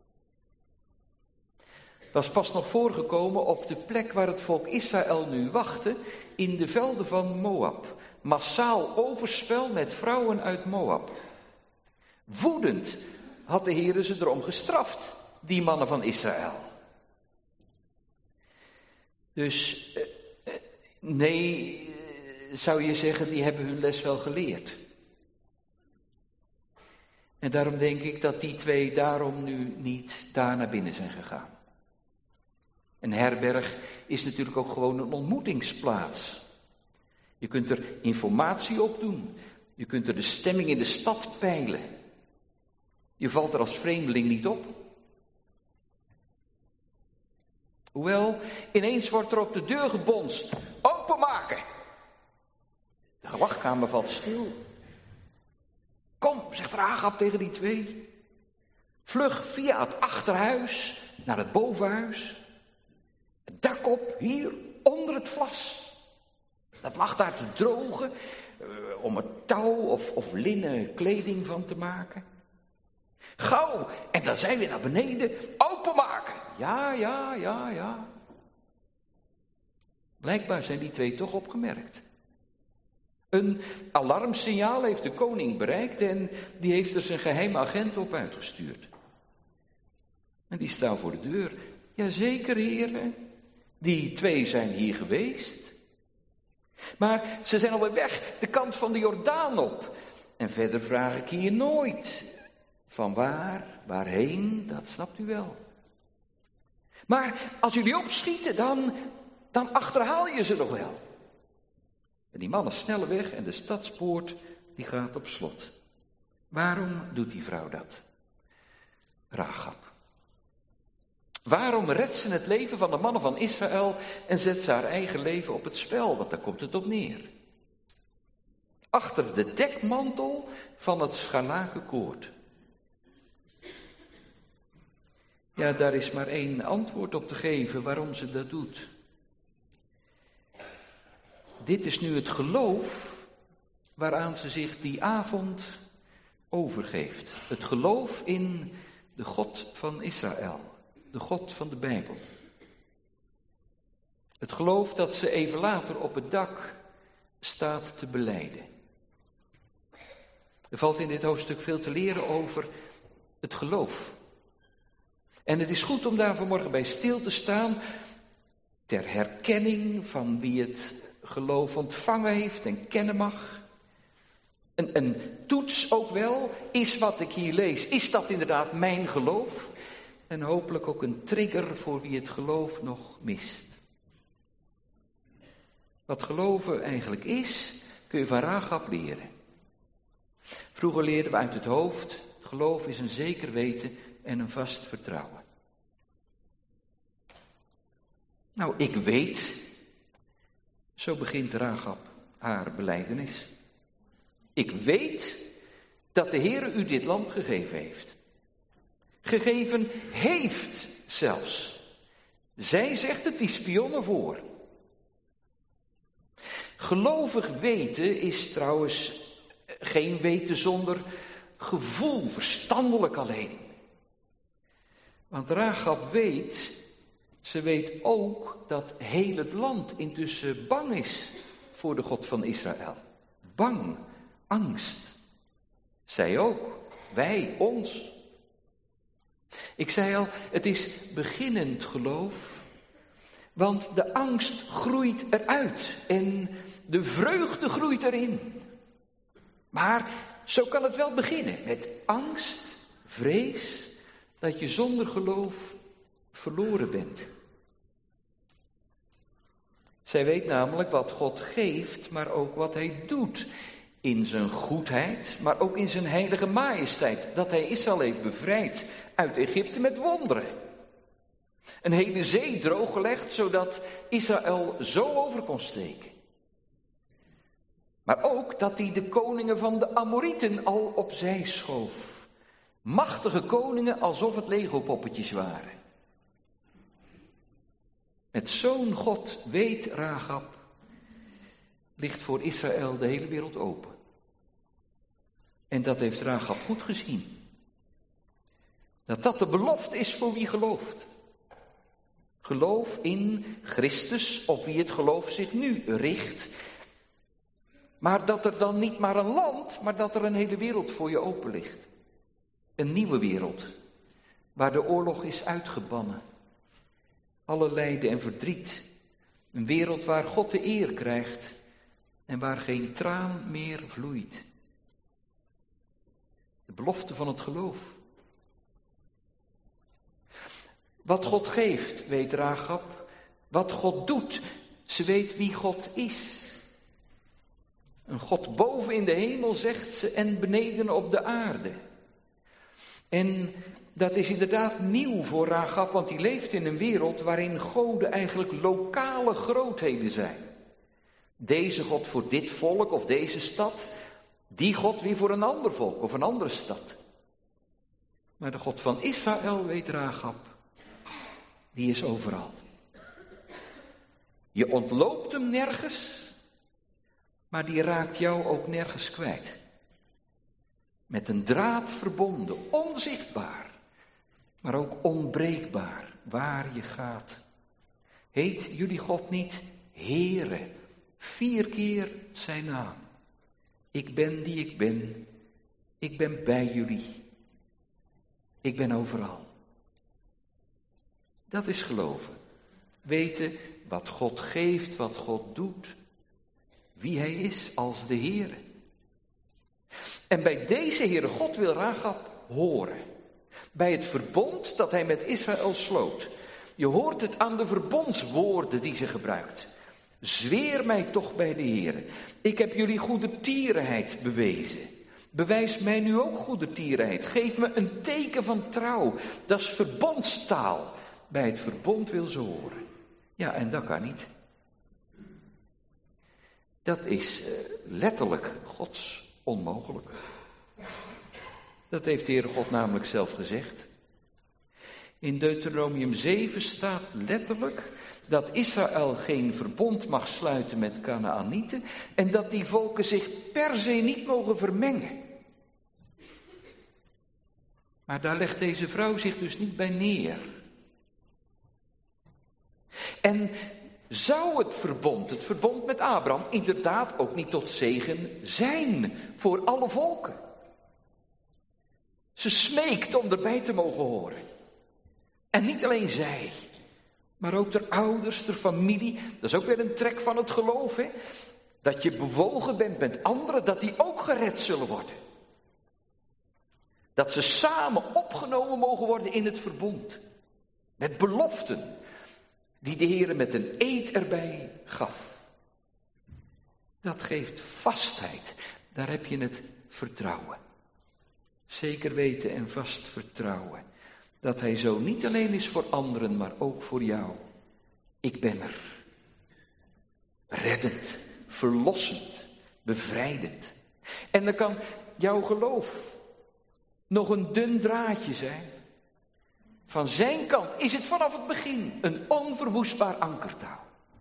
Was pas nog voorgekomen op de plek waar het volk Israël nu wachtte, in de velden van Moab. Massaal overspel met vrouwen uit Moab. Woedend had de Heere ze erom gestraft, die mannen van Israël. Dus, eh, nee, zou je zeggen, die hebben hun les wel geleerd. En daarom denk ik dat die twee daarom nu niet daar naar binnen zijn gegaan. Een herberg is natuurlijk ook gewoon een ontmoetingsplaats. Je kunt er informatie op doen. Je kunt er de stemming in de stad peilen. Je valt er als vreemdeling niet op. Hoewel, ineens wordt er op de deur gebonst. Openmaken! De wachtkamer valt stil. Kom, zegt Rahab tegen die twee. Vlug via het achterhuis naar het bovenhuis. Het dak op, hier, onder het vlas. Dat lag daar te drogen, uh, om er touw of, of linnen kleding van te maken. Gauw, en dan zijn we naar beneden, openmaken. Ja, ja, ja, ja. Blijkbaar zijn die twee toch opgemerkt. Een alarmsignaal heeft de koning bereikt en die heeft er zijn geheime agent op uitgestuurd. En die staan voor de deur. Jazeker, heren, die twee zijn hier geweest. Maar ze zijn alweer weg, de kant van de Jordaan op. En verder vraag ik hier nooit. Van waar, waarheen, dat snapt u wel. Maar als jullie opschieten, dan, dan achterhaal je ze nog wel. En die mannen snellen weg en de stadspoort die gaat op slot. Waarom doet die vrouw dat? Rahab. Waarom redt ze het leven van de mannen van Israël en zet ze haar eigen leven op het spel? Want daar komt het op neer. Achter de dekmantel van het scharlakenkoord. Ja, daar is maar één antwoord op te geven waarom ze dat doet. Dit is nu het geloof waaraan ze zich die avond overgeeft. Het geloof in de God van Israël, de God van de Bijbel. Het geloof dat ze even later op het dak staat te belijden. Er valt in dit hoofdstuk veel te leren over het geloof. En het is goed om daar vanmorgen bij stil te staan, ter herkenning van wie het geloof ontvangen heeft en kennen mag. Een, een toets ook wel, is wat ik hier lees, is dat inderdaad mijn geloof? En hopelijk ook een trigger voor wie het geloof nog mist. Wat geloven eigenlijk is, kun je van Rahab leren. Vroeger leerden we uit het hoofd, geloof is een zeker weten en een vast vertrouwen. Nou, ik weet, zo begint Rahab haar belijdenis. Ik weet dat de Heere u dit land gegeven heeft. Gegeven heeft zelfs. Zij zegt het, die spionnen voor. Gelovig weten is trouwens geen weten zonder gevoel, verstandelijk alleen. Want Rahab weet, ze weet ook dat heel het land intussen bang is voor de God van Israël. Bang, angst. Zij ook, wij, ons. Ik zei al, het is beginnend geloof, want de angst groeit eruit en de vreugde groeit erin. Maar zo kan het wel beginnen, met angst, vrees, dat je zonder geloof verloren bent. Zij weet namelijk wat God geeft, maar ook wat hij doet. In zijn goedheid, maar ook in zijn heilige majesteit. Dat hij Israël heeft bevrijd uit Egypte met wonderen. Een hele zee drooggelegd, zodat Israël zo over kon steken. Maar ook dat hij de koningen van de Amorieten al opzij schoof. Machtige koningen alsof het Lego-poppetjes waren. Met zo'n God, weet Rahab, ligt voor Israël de hele wereld open. En dat heeft Rahab goed gezien. Dat dat de belofte is voor wie gelooft. Geloof in Christus, op wie het geloof zich nu richt. Maar dat er dan niet maar een land, maar dat er een hele wereld voor je open ligt. Een nieuwe wereld, waar de oorlog is uitgebannen. Alle lijden en verdriet. Een wereld waar God de eer krijgt en waar geen traan meer vloeit. De belofte van het geloof. Wat God geeft, weet Rahab. Wat God doet, ze weet wie God is. Een God boven in de hemel, zegt ze, en beneden op de aarde. En dat is inderdaad nieuw voor Rahab, want die leeft in een wereld waarin goden eigenlijk lokale grootheden zijn. Deze God voor dit volk of deze stad, die God weer voor een ander volk of een andere stad. Maar de God van Israël, weet Rahab, die is overal. Je ontloopt hem nergens, maar die raakt jou ook nergens kwijt. Met een draad verbonden, onzichtbaar, maar ook onbreekbaar, waar je gaat. Heet jullie God niet Heere, vier keer zijn naam. Ik ben die ik ben, ik ben bij jullie, ik ben overal. Dat is geloven. Weten wat God geeft, wat God doet, wie hij is als de Heere. En bij deze Heere God wil Rahab horen. Bij het verbond dat hij met Israël sloot. Je hoort het aan de verbondswoorden die ze gebruikt. Zweer mij toch bij de Heere. Ik heb jullie goede tierenheid bewezen. Bewijs mij nu ook goedertierenheid. Geef me een teken van trouw. Dat is verbondstaal. Bij het verbond wil ze horen. Ja, en dat kan niet. Dat is uh, letterlijk Gods onmogelijk. Dat heeft de Heere God namelijk zelf gezegd. In Deuteronomium zeven staat letterlijk dat Israël geen verbond mag sluiten met Kanaanieten en dat die volken zich per se niet mogen vermengen. Maar daar legt deze vrouw zich dus niet bij neer. En zou het verbond, het verbond met Abraham, inderdaad ook niet tot zegen zijn voor alle volken? Ze smeekt om erbij te mogen horen. En niet alleen zij, maar ook de ouders, de familie. Dat is ook weer een trek van het geloof, hè? Dat je bewogen bent met anderen, dat die ook gered zullen worden. Dat ze samen opgenomen mogen worden in het verbond. Met beloften die de Heer met een eed erbij gaf. Dat geeft vastheid. Daar heb je het vertrouwen. Zeker weten en vast vertrouwen. Dat hij zo niet alleen is voor anderen, maar ook voor jou. Ik ben er. Reddend, verlossend, bevrijdend. En dan kan jouw geloof nog een dun draadje zijn. Van zijn kant is het vanaf het begin een onverwoestbaar ankertouw.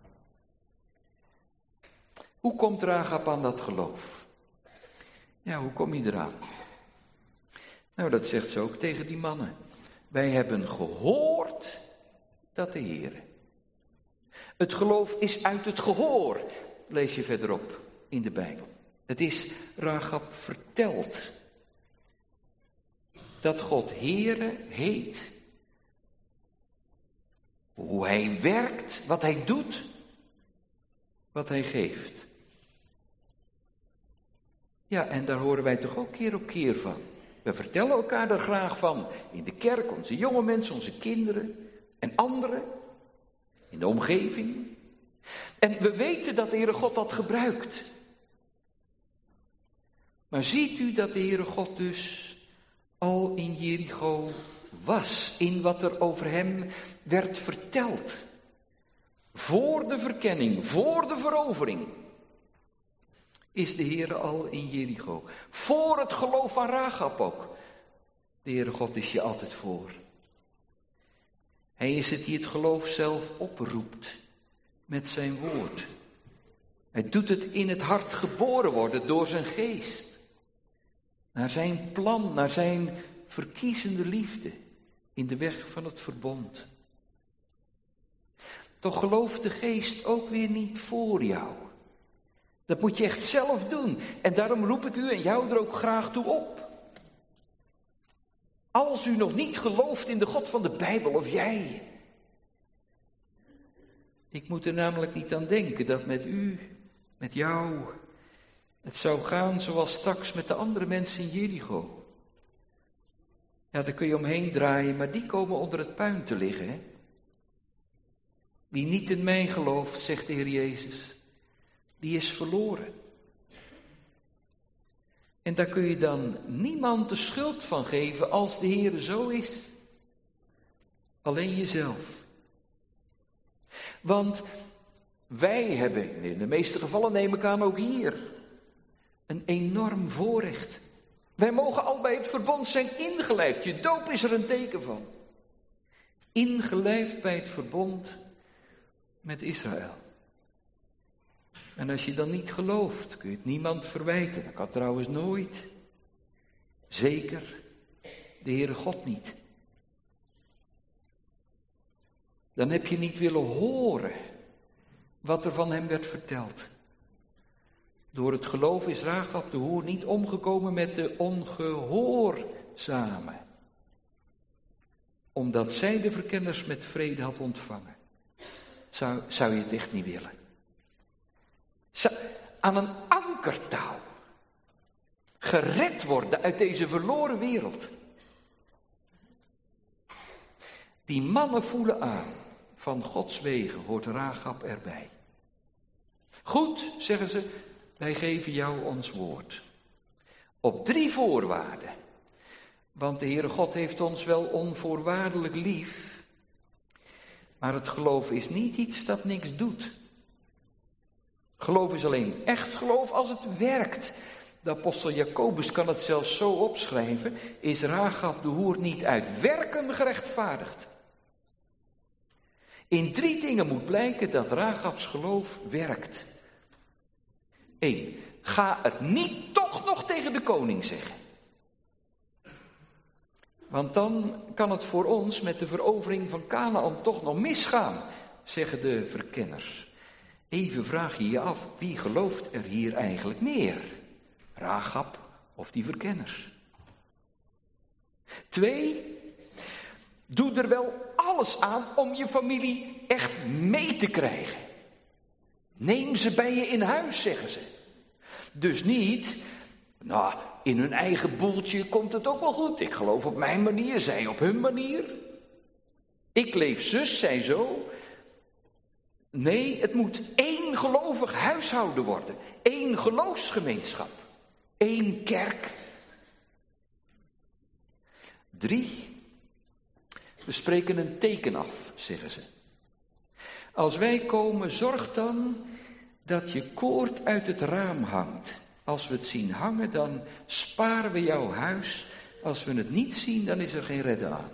Hoe komt Rahab aan dat geloof? Ja, hoe kom je eraan? Nou, dat zegt ze ook tegen die mannen. Wij hebben gehoord dat de Heere. Het geloof is uit het gehoor, lees je verderop in de Bijbel. Het is Rahab verteld dat God Heere heet. Hoe hij werkt, wat hij doet, wat hij geeft. Ja, en daar horen wij toch ook keer op keer van. We vertellen elkaar er graag van. In de kerk, onze jonge mensen, onze kinderen en anderen. In de omgeving. En we weten dat de Heere God dat gebruikt. Maar ziet u dat de Heere God dus al in Jericho was, in wat er over hem werd verteld. Voor de verkenning, voor de verovering, is de Heere al in Jericho. Voor het geloof van Rahab ook. De Heere God is je altijd voor. Hij is het die het geloof zelf oproept met zijn woord. Hij doet het in het hart geboren worden door zijn geest. Naar zijn plan, naar zijn verkiezende liefde in de weg van het verbond. Toch gelooft de geest ook weer niet voor jou. Dat moet je echt zelf doen. En daarom roep ik u en jou er ook graag toe op. Als u nog niet gelooft in de God van de Bijbel, of jij. Ik moet er namelijk niet aan denken dat met u, met jou, het zou gaan zoals straks met de andere mensen in Jericho. Ja, daar kun je omheen draaien, maar die komen onder het puin te liggen. Hè? Wie niet in mij gelooft, zegt de Heer Jezus, die is verloren. En daar kun je dan niemand de schuld van geven als de Heer zo is. Alleen jezelf. Want wij hebben, in de meeste gevallen neem ik aan ook hier, een enorm voorrecht. Wij mogen al bij het verbond zijn ingelijfd. Je doop is er een teken van. Ingelijfd bij het verbond met Israël. En als je dan niet gelooft, kun je het niemand verwijten. Dat kan trouwens nooit. Zeker de Heere God niet. Dan heb je niet willen horen wat er van hem werd verteld. Door het geloof is Rahab de hoer niet omgekomen met de ongehoorzame. Omdat zij de verkenners met vrede had ontvangen. Zou, zou je het echt niet willen? Zou, aan een ankertouw. Gered worden uit deze verloren wereld. Die mannen voelen aan. Van Gods wegen hoort Rahab erbij. Goed, zeggen ze, wij geven jou ons woord. Op drie voorwaarden. Want de Heere God heeft ons wel onvoorwaardelijk lief. Maar het geloof is niet iets dat niks doet. Geloof is alleen echt geloof als het werkt. De apostel Jacobus kan het zelfs zo opschrijven. Is Rachab de hoer niet uit werken gerechtvaardigd? In drie dingen moet blijken dat Rachabs geloof werkt. Eén, ga het niet toch nog tegen de koning zeggen. Want dan kan het voor ons met de verovering van Kanaän toch nog misgaan, zeggen de verkenners. Even vraag je je af, wie gelooft er hier eigenlijk meer? Rachab of die verkenners? Twee, doe er wel alles aan om je familie echt mee te krijgen. Neem ze bij je in huis, zeggen ze. Dus niet, nou, in hun eigen boeltje komt het ook wel goed. Ik geloof op mijn manier, zij op hun manier. Ik leef zus, zij zo. Nee, het moet één gelovig huishouden worden. Één geloofsgemeenschap. Eén kerk. Drie. We spreken een teken af, zeggen ze. Als wij komen, zorg dan dat je koord uit het raam hangt. Als we het zien hangen, dan sparen we jouw huis. Als we het niet zien, dan is er geen redden aan.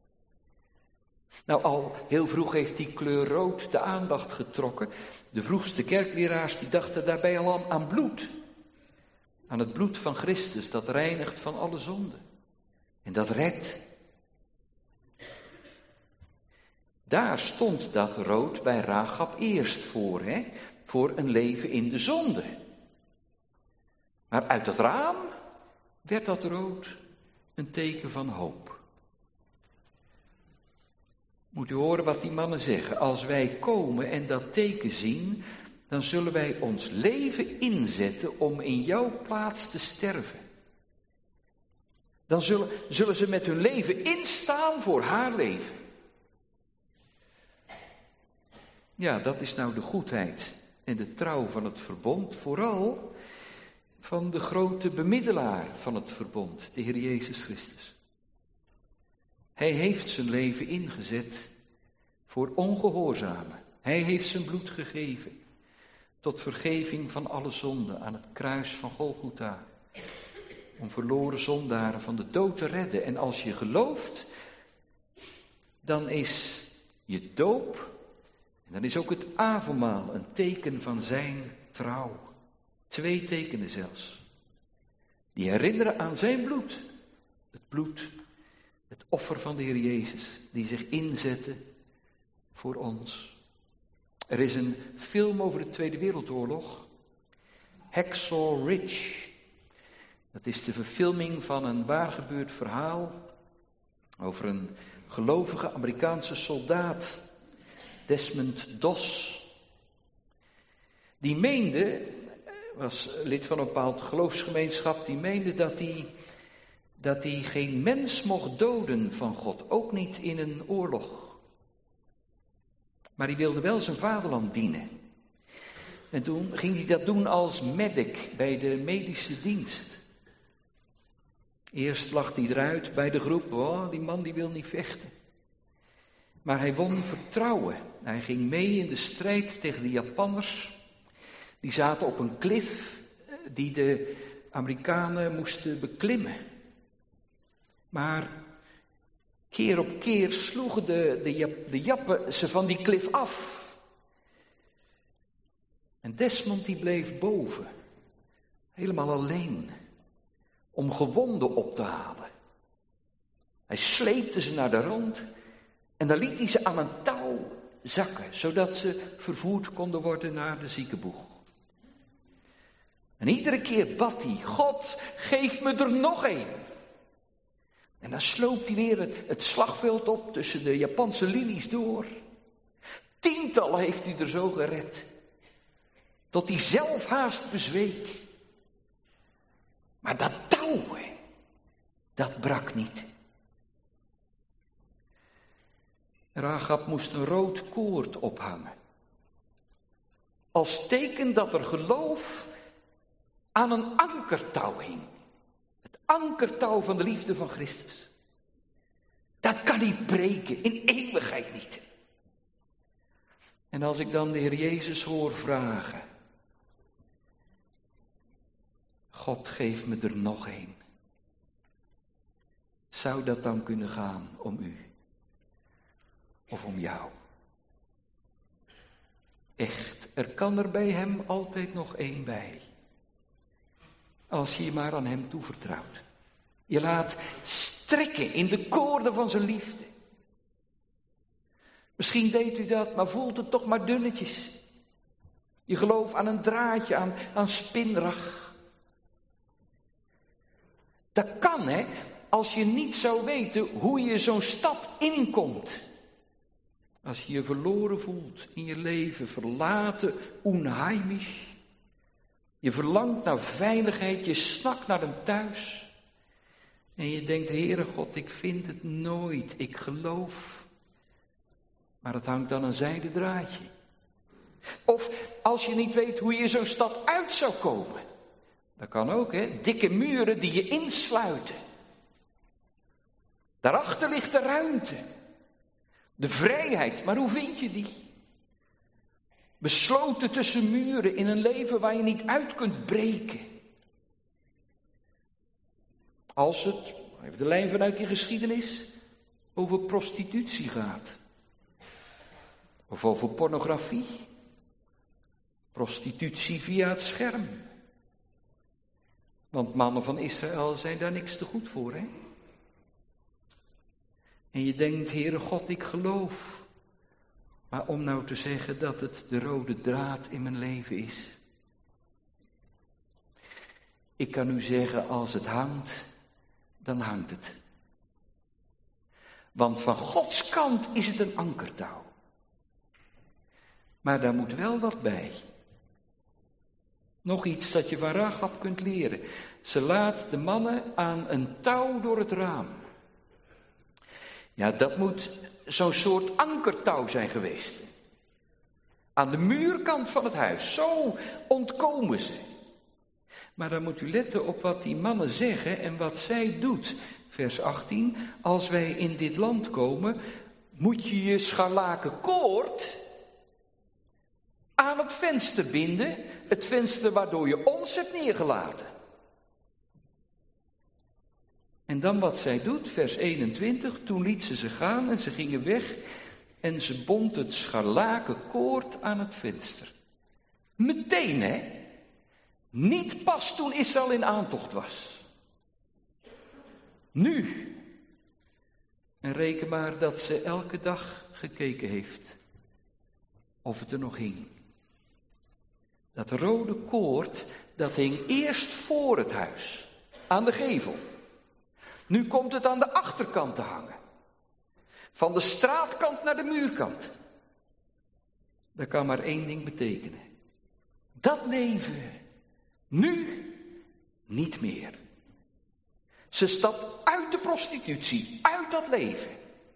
Nou, al heel vroeg heeft die kleur rood de aandacht getrokken. De vroegste kerkleraars die dachten daarbij al aan bloed. Aan het bloed van Christus, dat reinigt van alle zonden. En dat redt. Daar stond dat rood bij Rachab eerst voor, hè? Voor een leven in de zonde. Maar uit het raam werd dat rood een teken van hoop. Moet u horen wat die mannen zeggen. Als wij komen en dat teken zien, dan zullen wij ons leven inzetten om in jouw plaats te sterven. Dan zullen, zullen ze met hun leven instaan voor haar leven. Ja, dat is nou de goedheid en de trouw van het verbond, vooral van de grote bemiddelaar van het verbond, de Heer Jezus Christus. Hij heeft zijn leven ingezet voor ongehoorzamen. Hij heeft zijn bloed gegeven tot vergeving van alle zonden aan het kruis van Golgotha. Om verloren zondaren van de dood te redden. En als je gelooft, dan is je doop, en dan is ook het avondmaal een teken van zijn trouw. Twee tekenen zelfs. Die herinneren aan zijn bloed. Het bloed, het offer van de Heer Jezus, die zich inzette voor ons. Er is een film over de Tweede Wereldoorlog. Hacksaw Ridge. Dat is de verfilming van een waargebeurd verhaal over een gelovige Amerikaanse soldaat, Desmond Doss. Die meende, was lid van een bepaald geloofsgemeenschap, die meende dat hij, dat hij geen mens mocht doden van God, ook niet in een oorlog. Maar hij wilde wel zijn vaderland dienen. En toen ging hij dat doen als medic bij de medische dienst. Eerst lag hij eruit bij de groep, oh, die man die wil niet vechten. Maar hij won vertrouwen. Hij ging mee in de strijd tegen de Japanners. Die zaten op een klif die de Amerikanen moesten beklimmen. Maar keer op keer sloegen de, de, Jap, de Jappen ze van die klif af. En Desmond die bleef boven, helemaal alleen, om gewonden op te halen. Hij sleepte ze naar de rand en dan liet hij ze aan een touw zakken, zodat ze vervoerd konden worden naar de ziekenboeg. En iedere keer bad hij, God, geef me er nog een. En dan sloop hij weer het, het slagveld op tussen de Japanse linies door. Tientallen heeft hij er zo gered. Tot hij zelf haast bezweek. Maar dat touw, dat brak niet. Rachab moest een rood koord ophangen. Als teken dat er geloof aan een ankertouw hing. Het ankertouw van de liefde van Christus. Dat kan niet breken, in eeuwigheid niet. En als ik dan de Heer Jezus hoor vragen. God, geef me er nog een. Zou dat dan kunnen gaan om u? Of om jou? Echt, er kan er bij hem altijd nog één bij. Als je je maar aan hem toevertrouwt. Je laat strikken in de koorden van zijn liefde. Misschien deed u dat, maar voelt het toch maar dunnetjes. Je gelooft aan een draadje, aan, aan spinrag. Dat kan, hè, als je niet zou weten hoe je zo'n stad inkomt. Als je je verloren voelt in je leven, verlaten, onheimisch. Je verlangt naar veiligheid, je snakt naar een thuis. En je denkt, Heere God, ik vind het nooit, ik geloof. Maar het hangt dan een zijden draadje. Of als je niet weet hoe je zo'n stad uit zou komen. Dat kan ook, hè, dikke muren die je insluiten. Daarachter ligt de ruimte. De vrijheid, maar hoe vind je die? Besloten tussen muren in een leven waar je niet uit kunt breken. Als het, even de lijn vanuit die geschiedenis, over prostitutie gaat. Of over pornografie. Prostitutie via het scherm. Want mannen van Israël zijn daar niks te goed voor, hè? En je denkt, Heere God, ik geloof. Maar om nou te zeggen dat het de rode draad in mijn leven is. Ik kan u zeggen, als het hangt, dan hangt het. Want van Gods kant is het een ankertouw. Maar daar moet wel wat bij. Nog iets dat je van Rachab kunt leren. Ze laat de mannen aan een touw door het raam. Ja, dat moet zo'n soort ankertouw zijn geweest. Aan de muurkant van het huis. Zo ontkomen ze. Maar dan moet u letten op wat die mannen zeggen en wat zij doet. Vers achttien. Als wij in dit land komen, moet je je scharlaken koord aan het venster binden. Het venster waardoor je ons hebt neergelaten. En dan wat zij doet, vers eenentwintig. Toen liet ze ze gaan en ze gingen weg. En ze bond het scharlaken koord aan het venster. Meteen, hè? Niet pas toen Israël in aantocht was. Nu. En reken maar dat ze elke dag gekeken heeft. Of het er nog hing. Dat rode koord, dat hing eerst voor het huis. Aan de gevel. Nu komt het aan de achterkant te hangen. Van de straatkant naar de muurkant. Dat kan maar één ding betekenen. Dat leven. Nu niet meer. Ze stapt uit de prostitutie. Uit dat leven.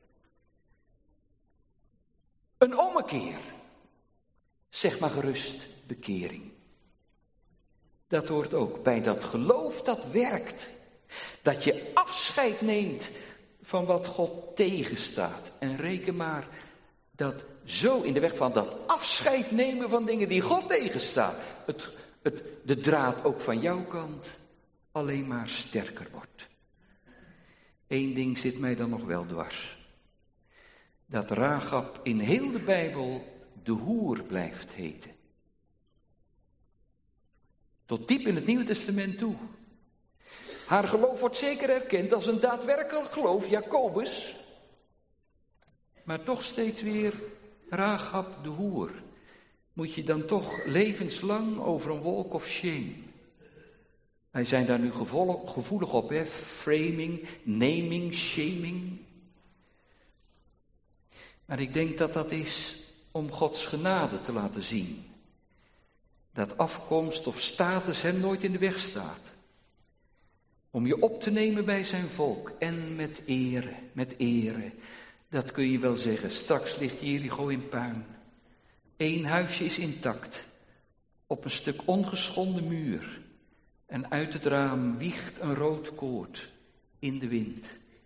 Een ommekeer. Zeg maar gerust bekering. Dat hoort ook bij dat geloof dat werkt. Dat je afscheid neemt van wat God tegenstaat. En reken maar dat zo in de weg van dat afscheid nemen van dingen die God tegenstaan. Het, het, de draad ook van jouw kant alleen maar sterker wordt. Eén ding zit mij dan nog wel dwars. Dat Rachab in heel de Bijbel de hoer blijft heten. Tot diep in het Nieuwe Testament toe. Haar geloof wordt zeker erkend als een daadwerkelijk geloof, Jacobus. Maar toch steeds weer Rachab de hoer. Moet je dan toch levenslang over een walk of shame. Wij zijn daar nu gevoelig op, hè? Framing, naming, shaming. Maar ik denk dat dat is om Gods genade te laten zien. Dat afkomst of status hem nooit in de weg staat. Om je op te nemen bij zijn volk en met ere, met ere. Dat kun je wel zeggen, straks ligt Jericho in puin. Eén huisje is intact, op een stuk ongeschonden muur. En uit het raam wiegt een rood koord in de wind.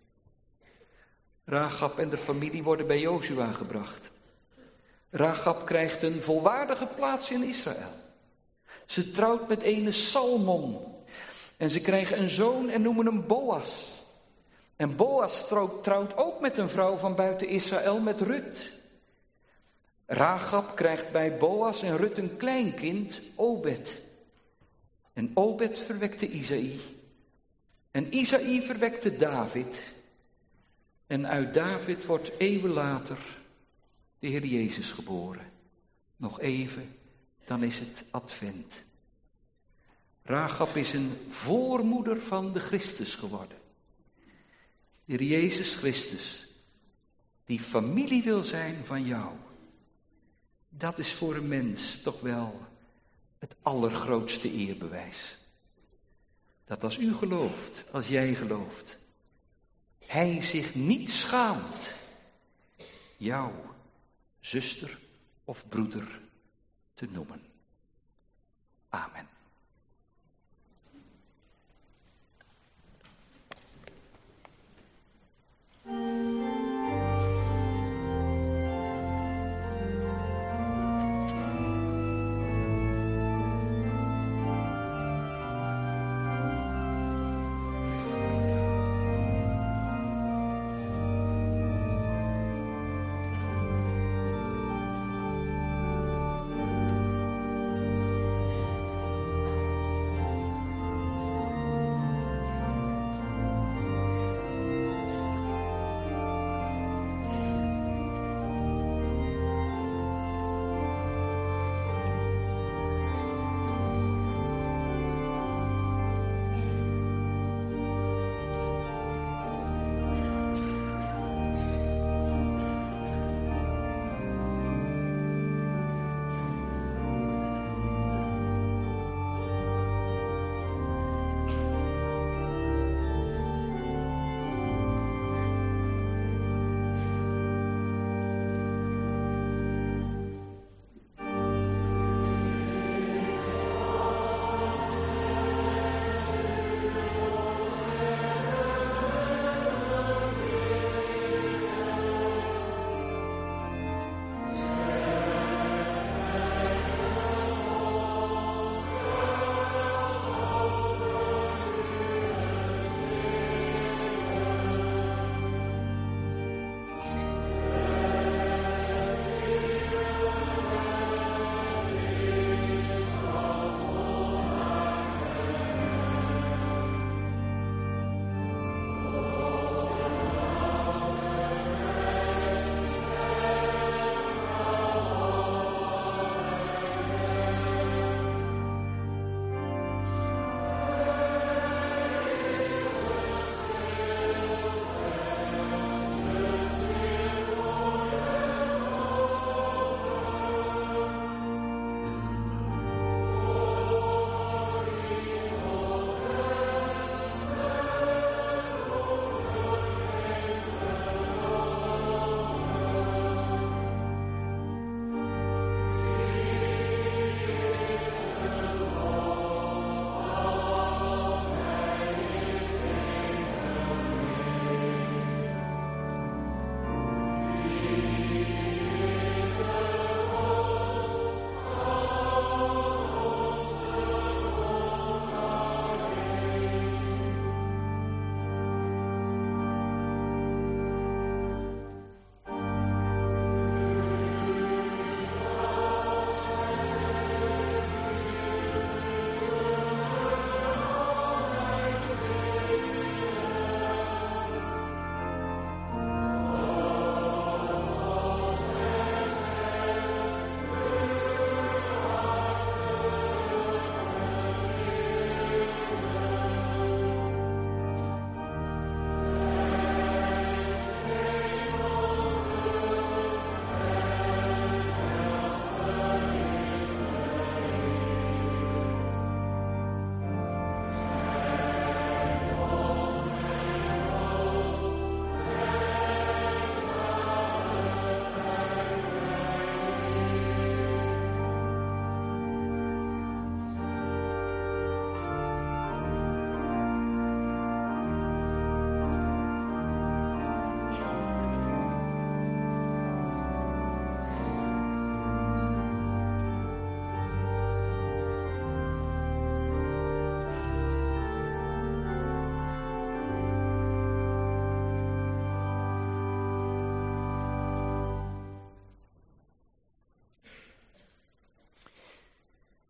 Rachab en de familie worden bij Jozua gebracht. Rachab krijgt een volwaardige plaats in Israël. Ze trouwt met ene Salmon. En ze krijgen een zoon en noemen hem Boas. En Boas trouwt ook met een vrouw van buiten Israël, met Rut. Rachab krijgt bij Boas en Rut een kleinkind, Obed. En Obed verwekte Isaï. En Isaï verwekte David. En uit David wordt eeuwen later de Heer Jezus geboren. Nog even, dan is het Advent. Rachab is een voormoeder van de Christus geworden. De Heer Jezus Christus, die familie wil zijn van jou. Dat is voor een mens toch wel het allergrootste eerbewijs. Dat als u gelooft, als jij gelooft, hij zich niet schaamt jou zuster of broeder te noemen. Amen.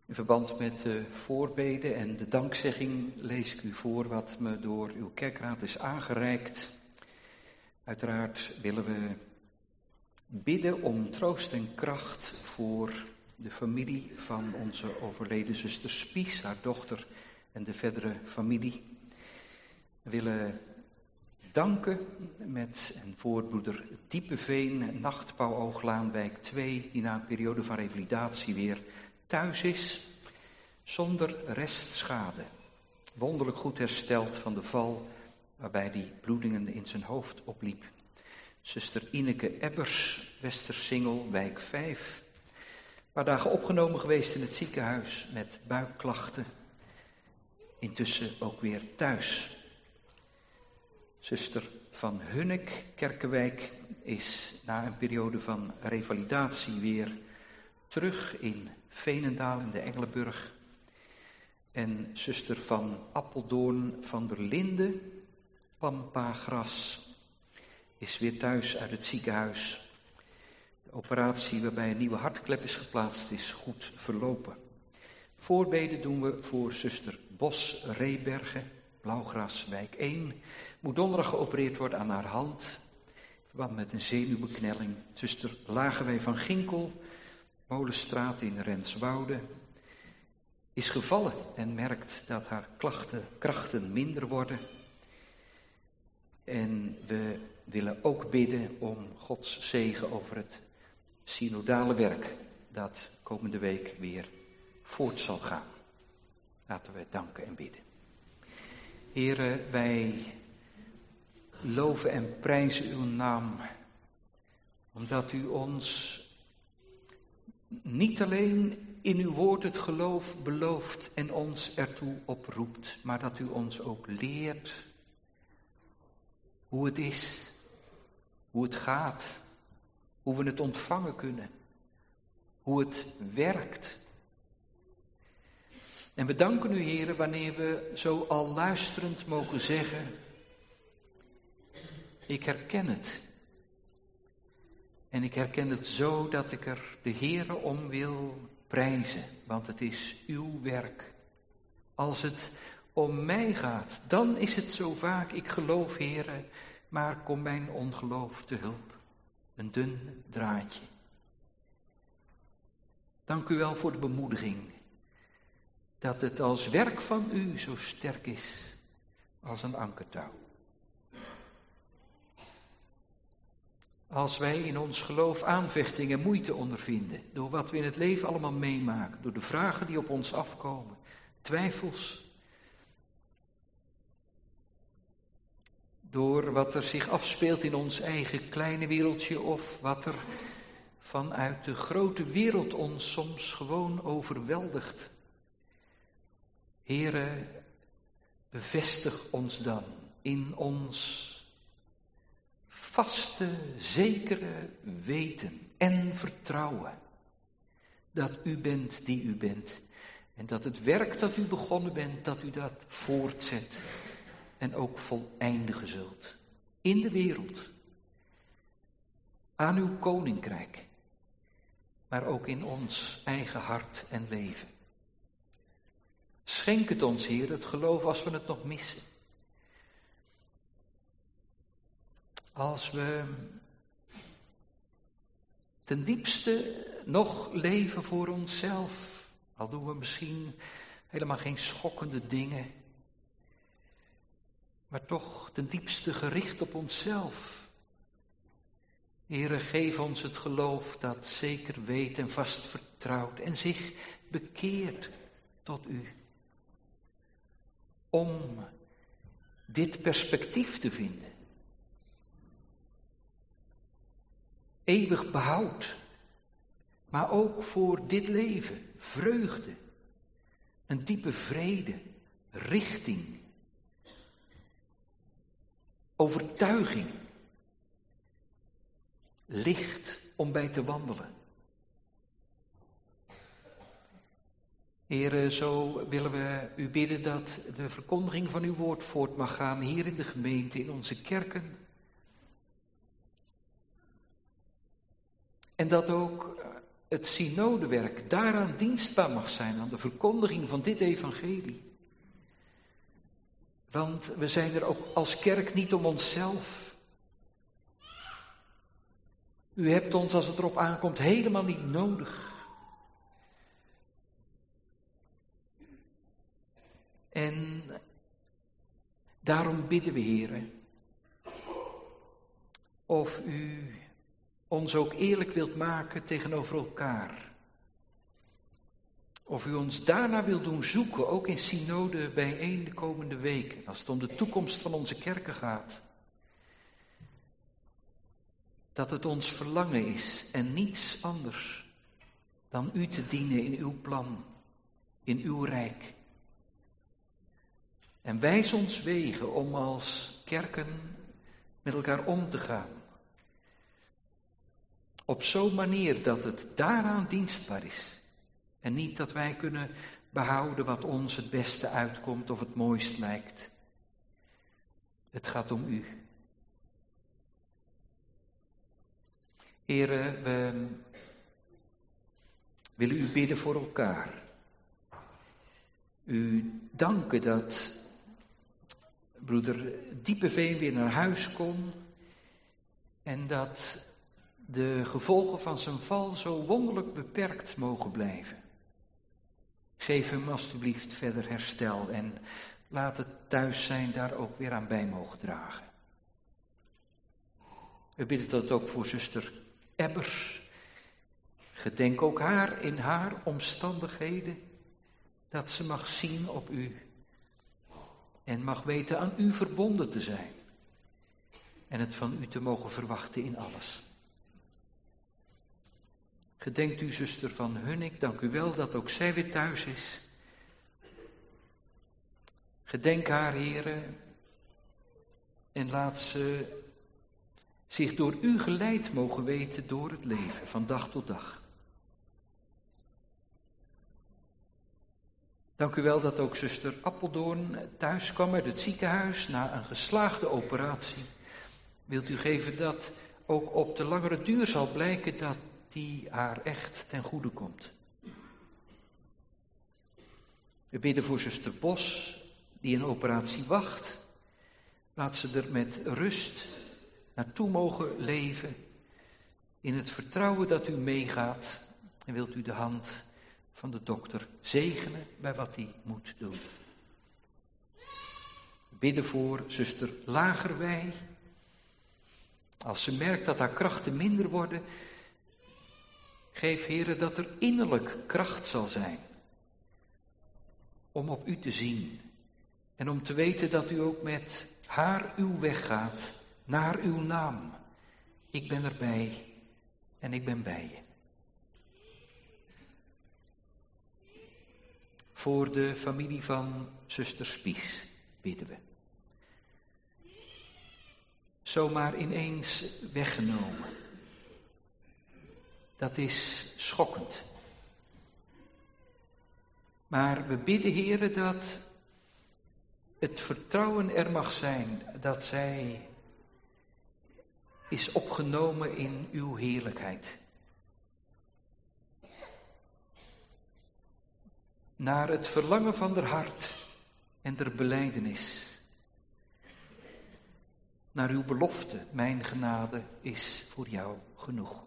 In verband met de voorbeden en de dankzegging lees ik u voor wat me door uw kerkraad is aangereikt. Uiteraard willen we bidden om troost en kracht voor de familie van onze overleden zuster Spies, haar dochter en de verdere familie. We willen danken met en voor broeder Diepeveen, Nachtbouwooglaan, wijk twee, die na een periode van revalidatie weer thuis is, zonder restschade. Wonderlijk goed hersteld van de val waarbij die bloedingen in zijn hoofd opliep. Zuster Ineke Ebbers, Westersingel, wijk vijf. Een paar dagen opgenomen geweest in het ziekenhuis met buikklachten. Intussen ook weer thuis. Zuster van Hunnik, Kerkenwijk, is na een periode van revalidatie weer terug in Veenendaal in de Engelenburg. En zuster van Appeldoorn van der Linde, Pampagras, is weer thuis uit het ziekenhuis. De operatie waarbij een nieuwe hartklep is geplaatst is goed verlopen. Voorbeden doen we voor zuster Bos Rebergen, Blauwgras, wijk één. Moet donderdag geopereerd worden aan haar hand, in verband met een zenuwbeknelling. Zuster Lagewij van Ginkel, Molenstraat in Renswoude, is gevallen en merkt dat haar klachten, krachten minder worden. En we willen ook bidden om Gods zegen over het synodale werk dat komende week weer voort zal gaan. Laten we danken en bidden. Here, wij loven en prijzen uw naam, omdat u ons niet alleen in uw woord het geloof belooft en ons ertoe oproept, maar dat u ons ook leert hoe het is, hoe het gaat, hoe we het ontvangen kunnen, hoe het werkt. En we danken u, Heere, wanneer we zo al luisterend mogen zeggen, ik herken het. En ik herken het zo dat ik er de Heere om wil prijzen, want het is uw werk. Als het om mij gaat, dan is het zo vaak, ik geloof, Heere, maar kom mijn ongeloof te hulp. Een dun draadje. Dank u wel voor de bemoediging, dat het als werk van u zo sterk is als een ankertouw. Als wij in ons geloof aanvechting en moeite ondervinden, door wat we in het leven allemaal meemaken, door de vragen die op ons afkomen, twijfels, door wat er zich afspeelt in ons eigen kleine wereldje of wat er vanuit de grote wereld ons soms gewoon overweldigt. Heere, bevestig ons dan in ons vaste, zekere weten en vertrouwen dat u bent die u bent. En dat het werk dat u begonnen bent, dat u dat voortzet en ook voleindigen zult. In de wereld, aan uw koninkrijk, maar ook in ons eigen hart en leven. Schenk het ons, Heer, het geloof als we het nog missen. Als we ten diepste nog leven voor onszelf, al doen we misschien helemaal geen schokkende dingen, maar toch ten diepste gericht op onszelf. Heere, geef ons het geloof dat zeker weet en vast vertrouwt en zich bekeert tot u. Om dit perspectief te vinden. Eeuwig behoud, maar ook voor dit leven, vreugde, een diepe vrede, richting, overtuiging, licht om bij te wandelen. Heere, zo willen we u bidden dat de verkondiging van uw woord voort mag gaan hier in de gemeente, in onze kerken. En dat ook het synodewerk daaraan dienstbaar mag zijn, aan de verkondiging van dit evangelie. Want we zijn er ook als kerk niet om onszelf. U hebt ons, als het erop aankomt, helemaal niet nodig. En daarom bidden we, Heere, of u ons ook eerlijk wilt maken tegenover elkaar. Of u ons daarna wilt doen zoeken, ook in synode bijeen de komende weken, als het om de toekomst van onze kerken gaat. Dat het ons verlangen is en niets anders dan u te dienen in uw plan, in uw rijk. En wijs ons wegen om als kerken met elkaar om te gaan. Op zo'n manier dat het daaraan dienstbaar is. En niet dat wij kunnen behouden wat ons het beste uitkomt of het mooist lijkt. Het gaat om u. Heren, we willen u bidden voor elkaar. U danken dat broeder Diepeveen weer naar huis kon en dat de gevolgen van zijn val zo wonderlijk beperkt mogen blijven. Geef hem alstublieft verder herstel en laat het thuis zijn daar ook weer aan bij mogen dragen. We bidden dat ook voor zuster Ebbers. Gedenk ook haar in haar omstandigheden, dat ze mag zien op u en mag weten aan u verbonden te zijn en het van u te mogen verwachten in alles. Gedenkt u zuster van Hunnik, dank u wel dat ook zij weer thuis is. Gedenk haar, heren, en laat ze zich door u geleid mogen weten door het leven, van dag tot dag. Dank u wel dat ook zuster Appeldoorn thuis kwam uit het ziekenhuis na een geslaagde operatie. Wilt u geven dat ook op de langere duur zal blijken dat die haar echt ten goede komt. We bidden voor zuster Bos, die een operatie wacht. Laat ze er met rust naartoe mogen leven, in het vertrouwen dat u meegaat en wilt u de hand van de dokter zegenen bij wat hij moet doen. We bidden voor zuster Lagerwij. Als ze merkt dat haar krachten minder worden, geef, Heere, dat er innerlijk kracht zal zijn om op u te zien en om te weten dat u ook met haar uw weg gaat naar uw naam. Ik ben erbij en ik ben bij je. Voor de familie van zuster Spies bidden we. Zomaar ineens weggenomen. Dat is schokkend. Maar we bidden, Heere, dat het vertrouwen er mag zijn dat zij is opgenomen in uw heerlijkheid. Naar het verlangen van haar hart en der belijdenis. Naar uw belofte, mijn genade is voor jou genoeg.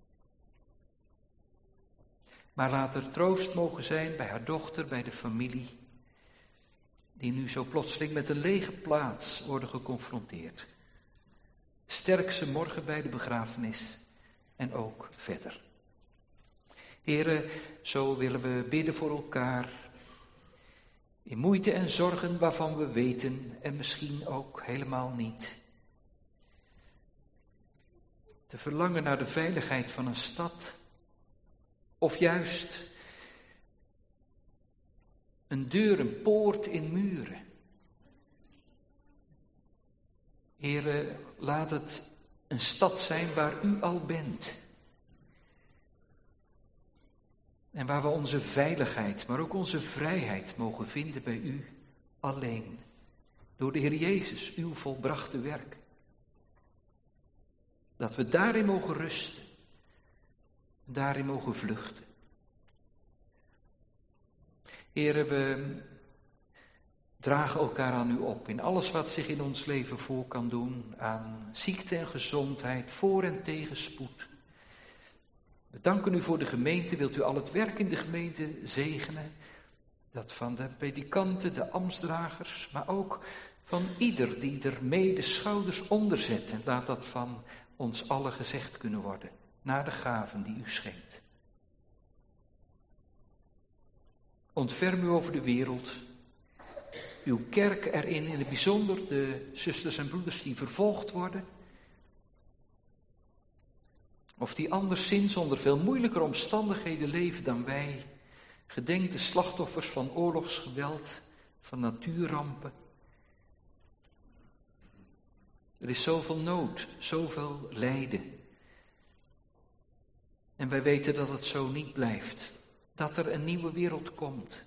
Maar laat er troost mogen zijn bij haar dochter, bij de familie, die nu zo plotseling met een lege plaats worden geconfronteerd. Sterk ze morgen bij de begrafenis en ook verder. Here, zo willen we bidden voor elkaar, in moeite en zorgen waarvan we weten en misschien ook helemaal niet. Te verlangen naar de veiligheid van een stad, of juist een deur, een poort in muren. Heere, laat het een stad zijn waar u al bent. En waar we onze veiligheid, maar ook onze vrijheid mogen vinden bij u alleen. Door de Heer Jezus, uw volbrachte werk. Dat we daarin mogen rusten. daarin mogen vluchten. Heren, we dragen elkaar aan u op in alles wat zich in ons leven voor kan doen, aan ziekte en gezondheid, voor- en tegenspoed. We danken u voor de gemeente, wilt u al het werk in de gemeente zegenen, dat van de predikanten, de ambtsdragers, maar ook van ieder die er mee de schouders onder zet. En laat dat van ons allen gezegd kunnen worden, naar de gaven die u schenkt. Ontferm u over de wereld, uw kerk erin, in het bijzonder de zusters en broeders die vervolgd worden, of die anderszins onder veel moeilijker omstandigheden leven dan wij. Gedenk de slachtoffers van oorlogsgeweld, van natuurrampen. Er is zoveel nood, zoveel lijden. En wij weten dat het zo niet blijft, dat er een nieuwe wereld komt.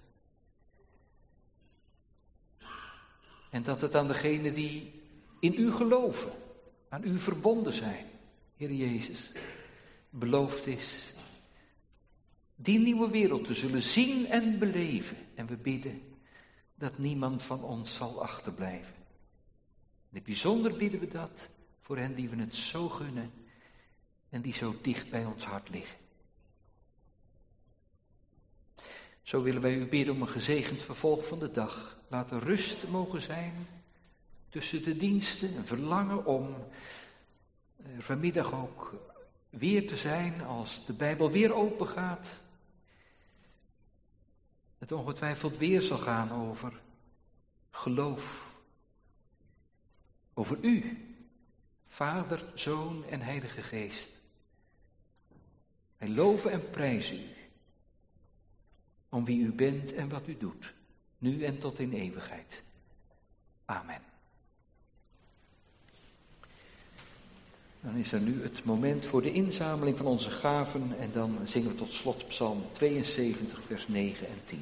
En dat het aan degenen die in u geloven, aan u verbonden zijn, Heer Jezus, beloofd is die nieuwe wereld te zullen zien en beleven. En we bidden dat niemand van ons zal achterblijven. In het bijzonder bidden we dat voor hen die we het zo gunnen en die zo dicht bij ons hart liggen. Zo willen wij u bidden om een gezegend vervolg van de dag. Laat er rust mogen zijn tussen de diensten, een verlangen om er vanmiddag ook weer te zijn als de Bijbel weer open gaat. Het ongetwijfeld weer zal gaan over geloof. Over u, Vader, Zoon en Heilige Geest. Wij loven en prijzen u om wie u bent en wat u doet, nu en tot in eeuwigheid. Amen. Dan is er nu het moment voor de inzameling van onze gaven en dan zingen we tot slot Psalm tweeënzeventig, vers negen en tien.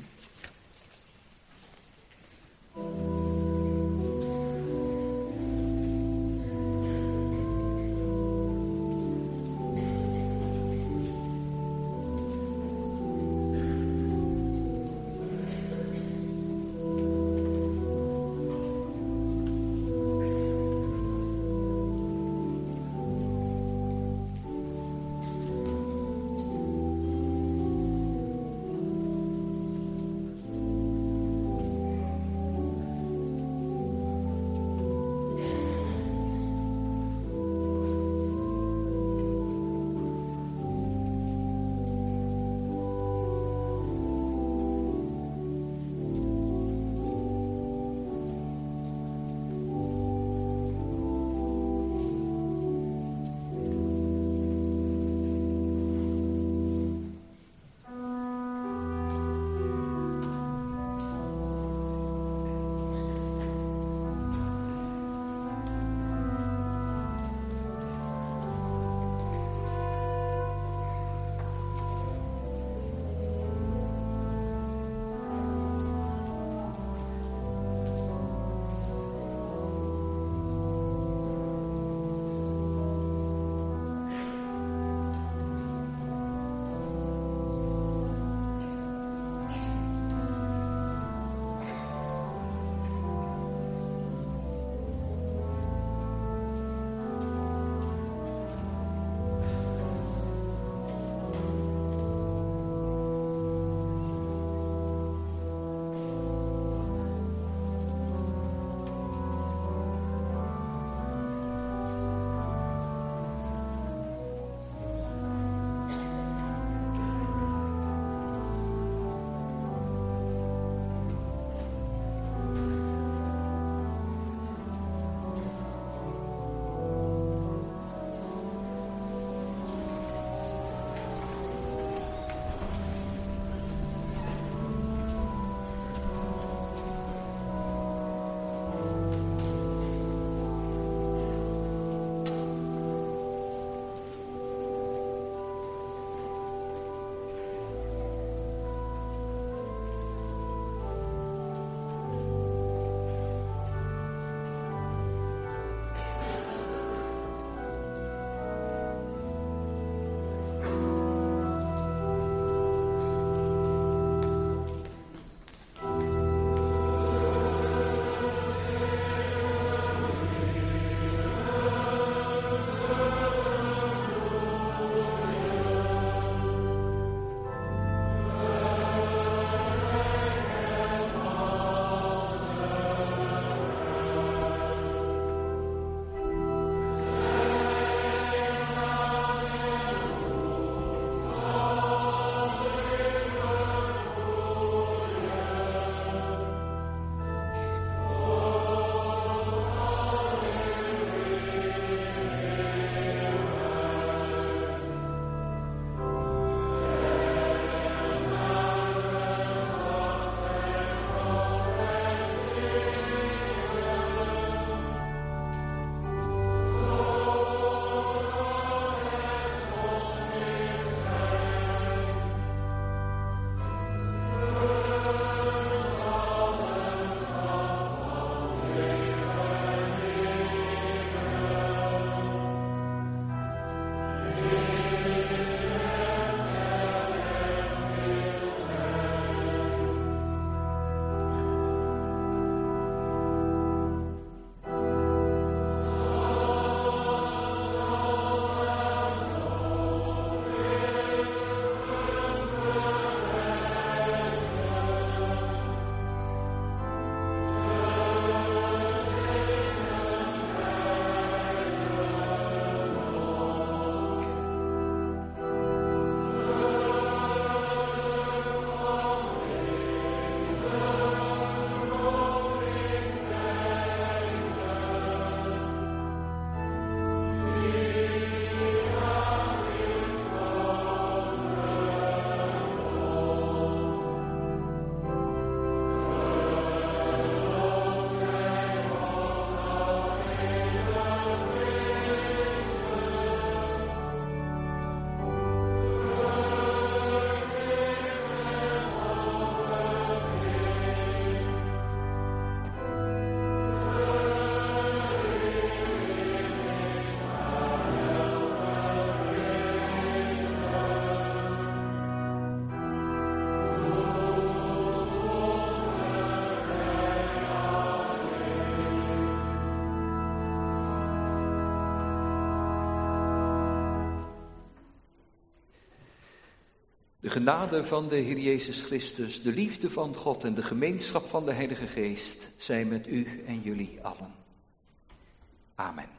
De genade van de Heer Jezus Christus, de liefde van God en de gemeenschap van de Heilige Geest zijn met u en jullie allen. Amen.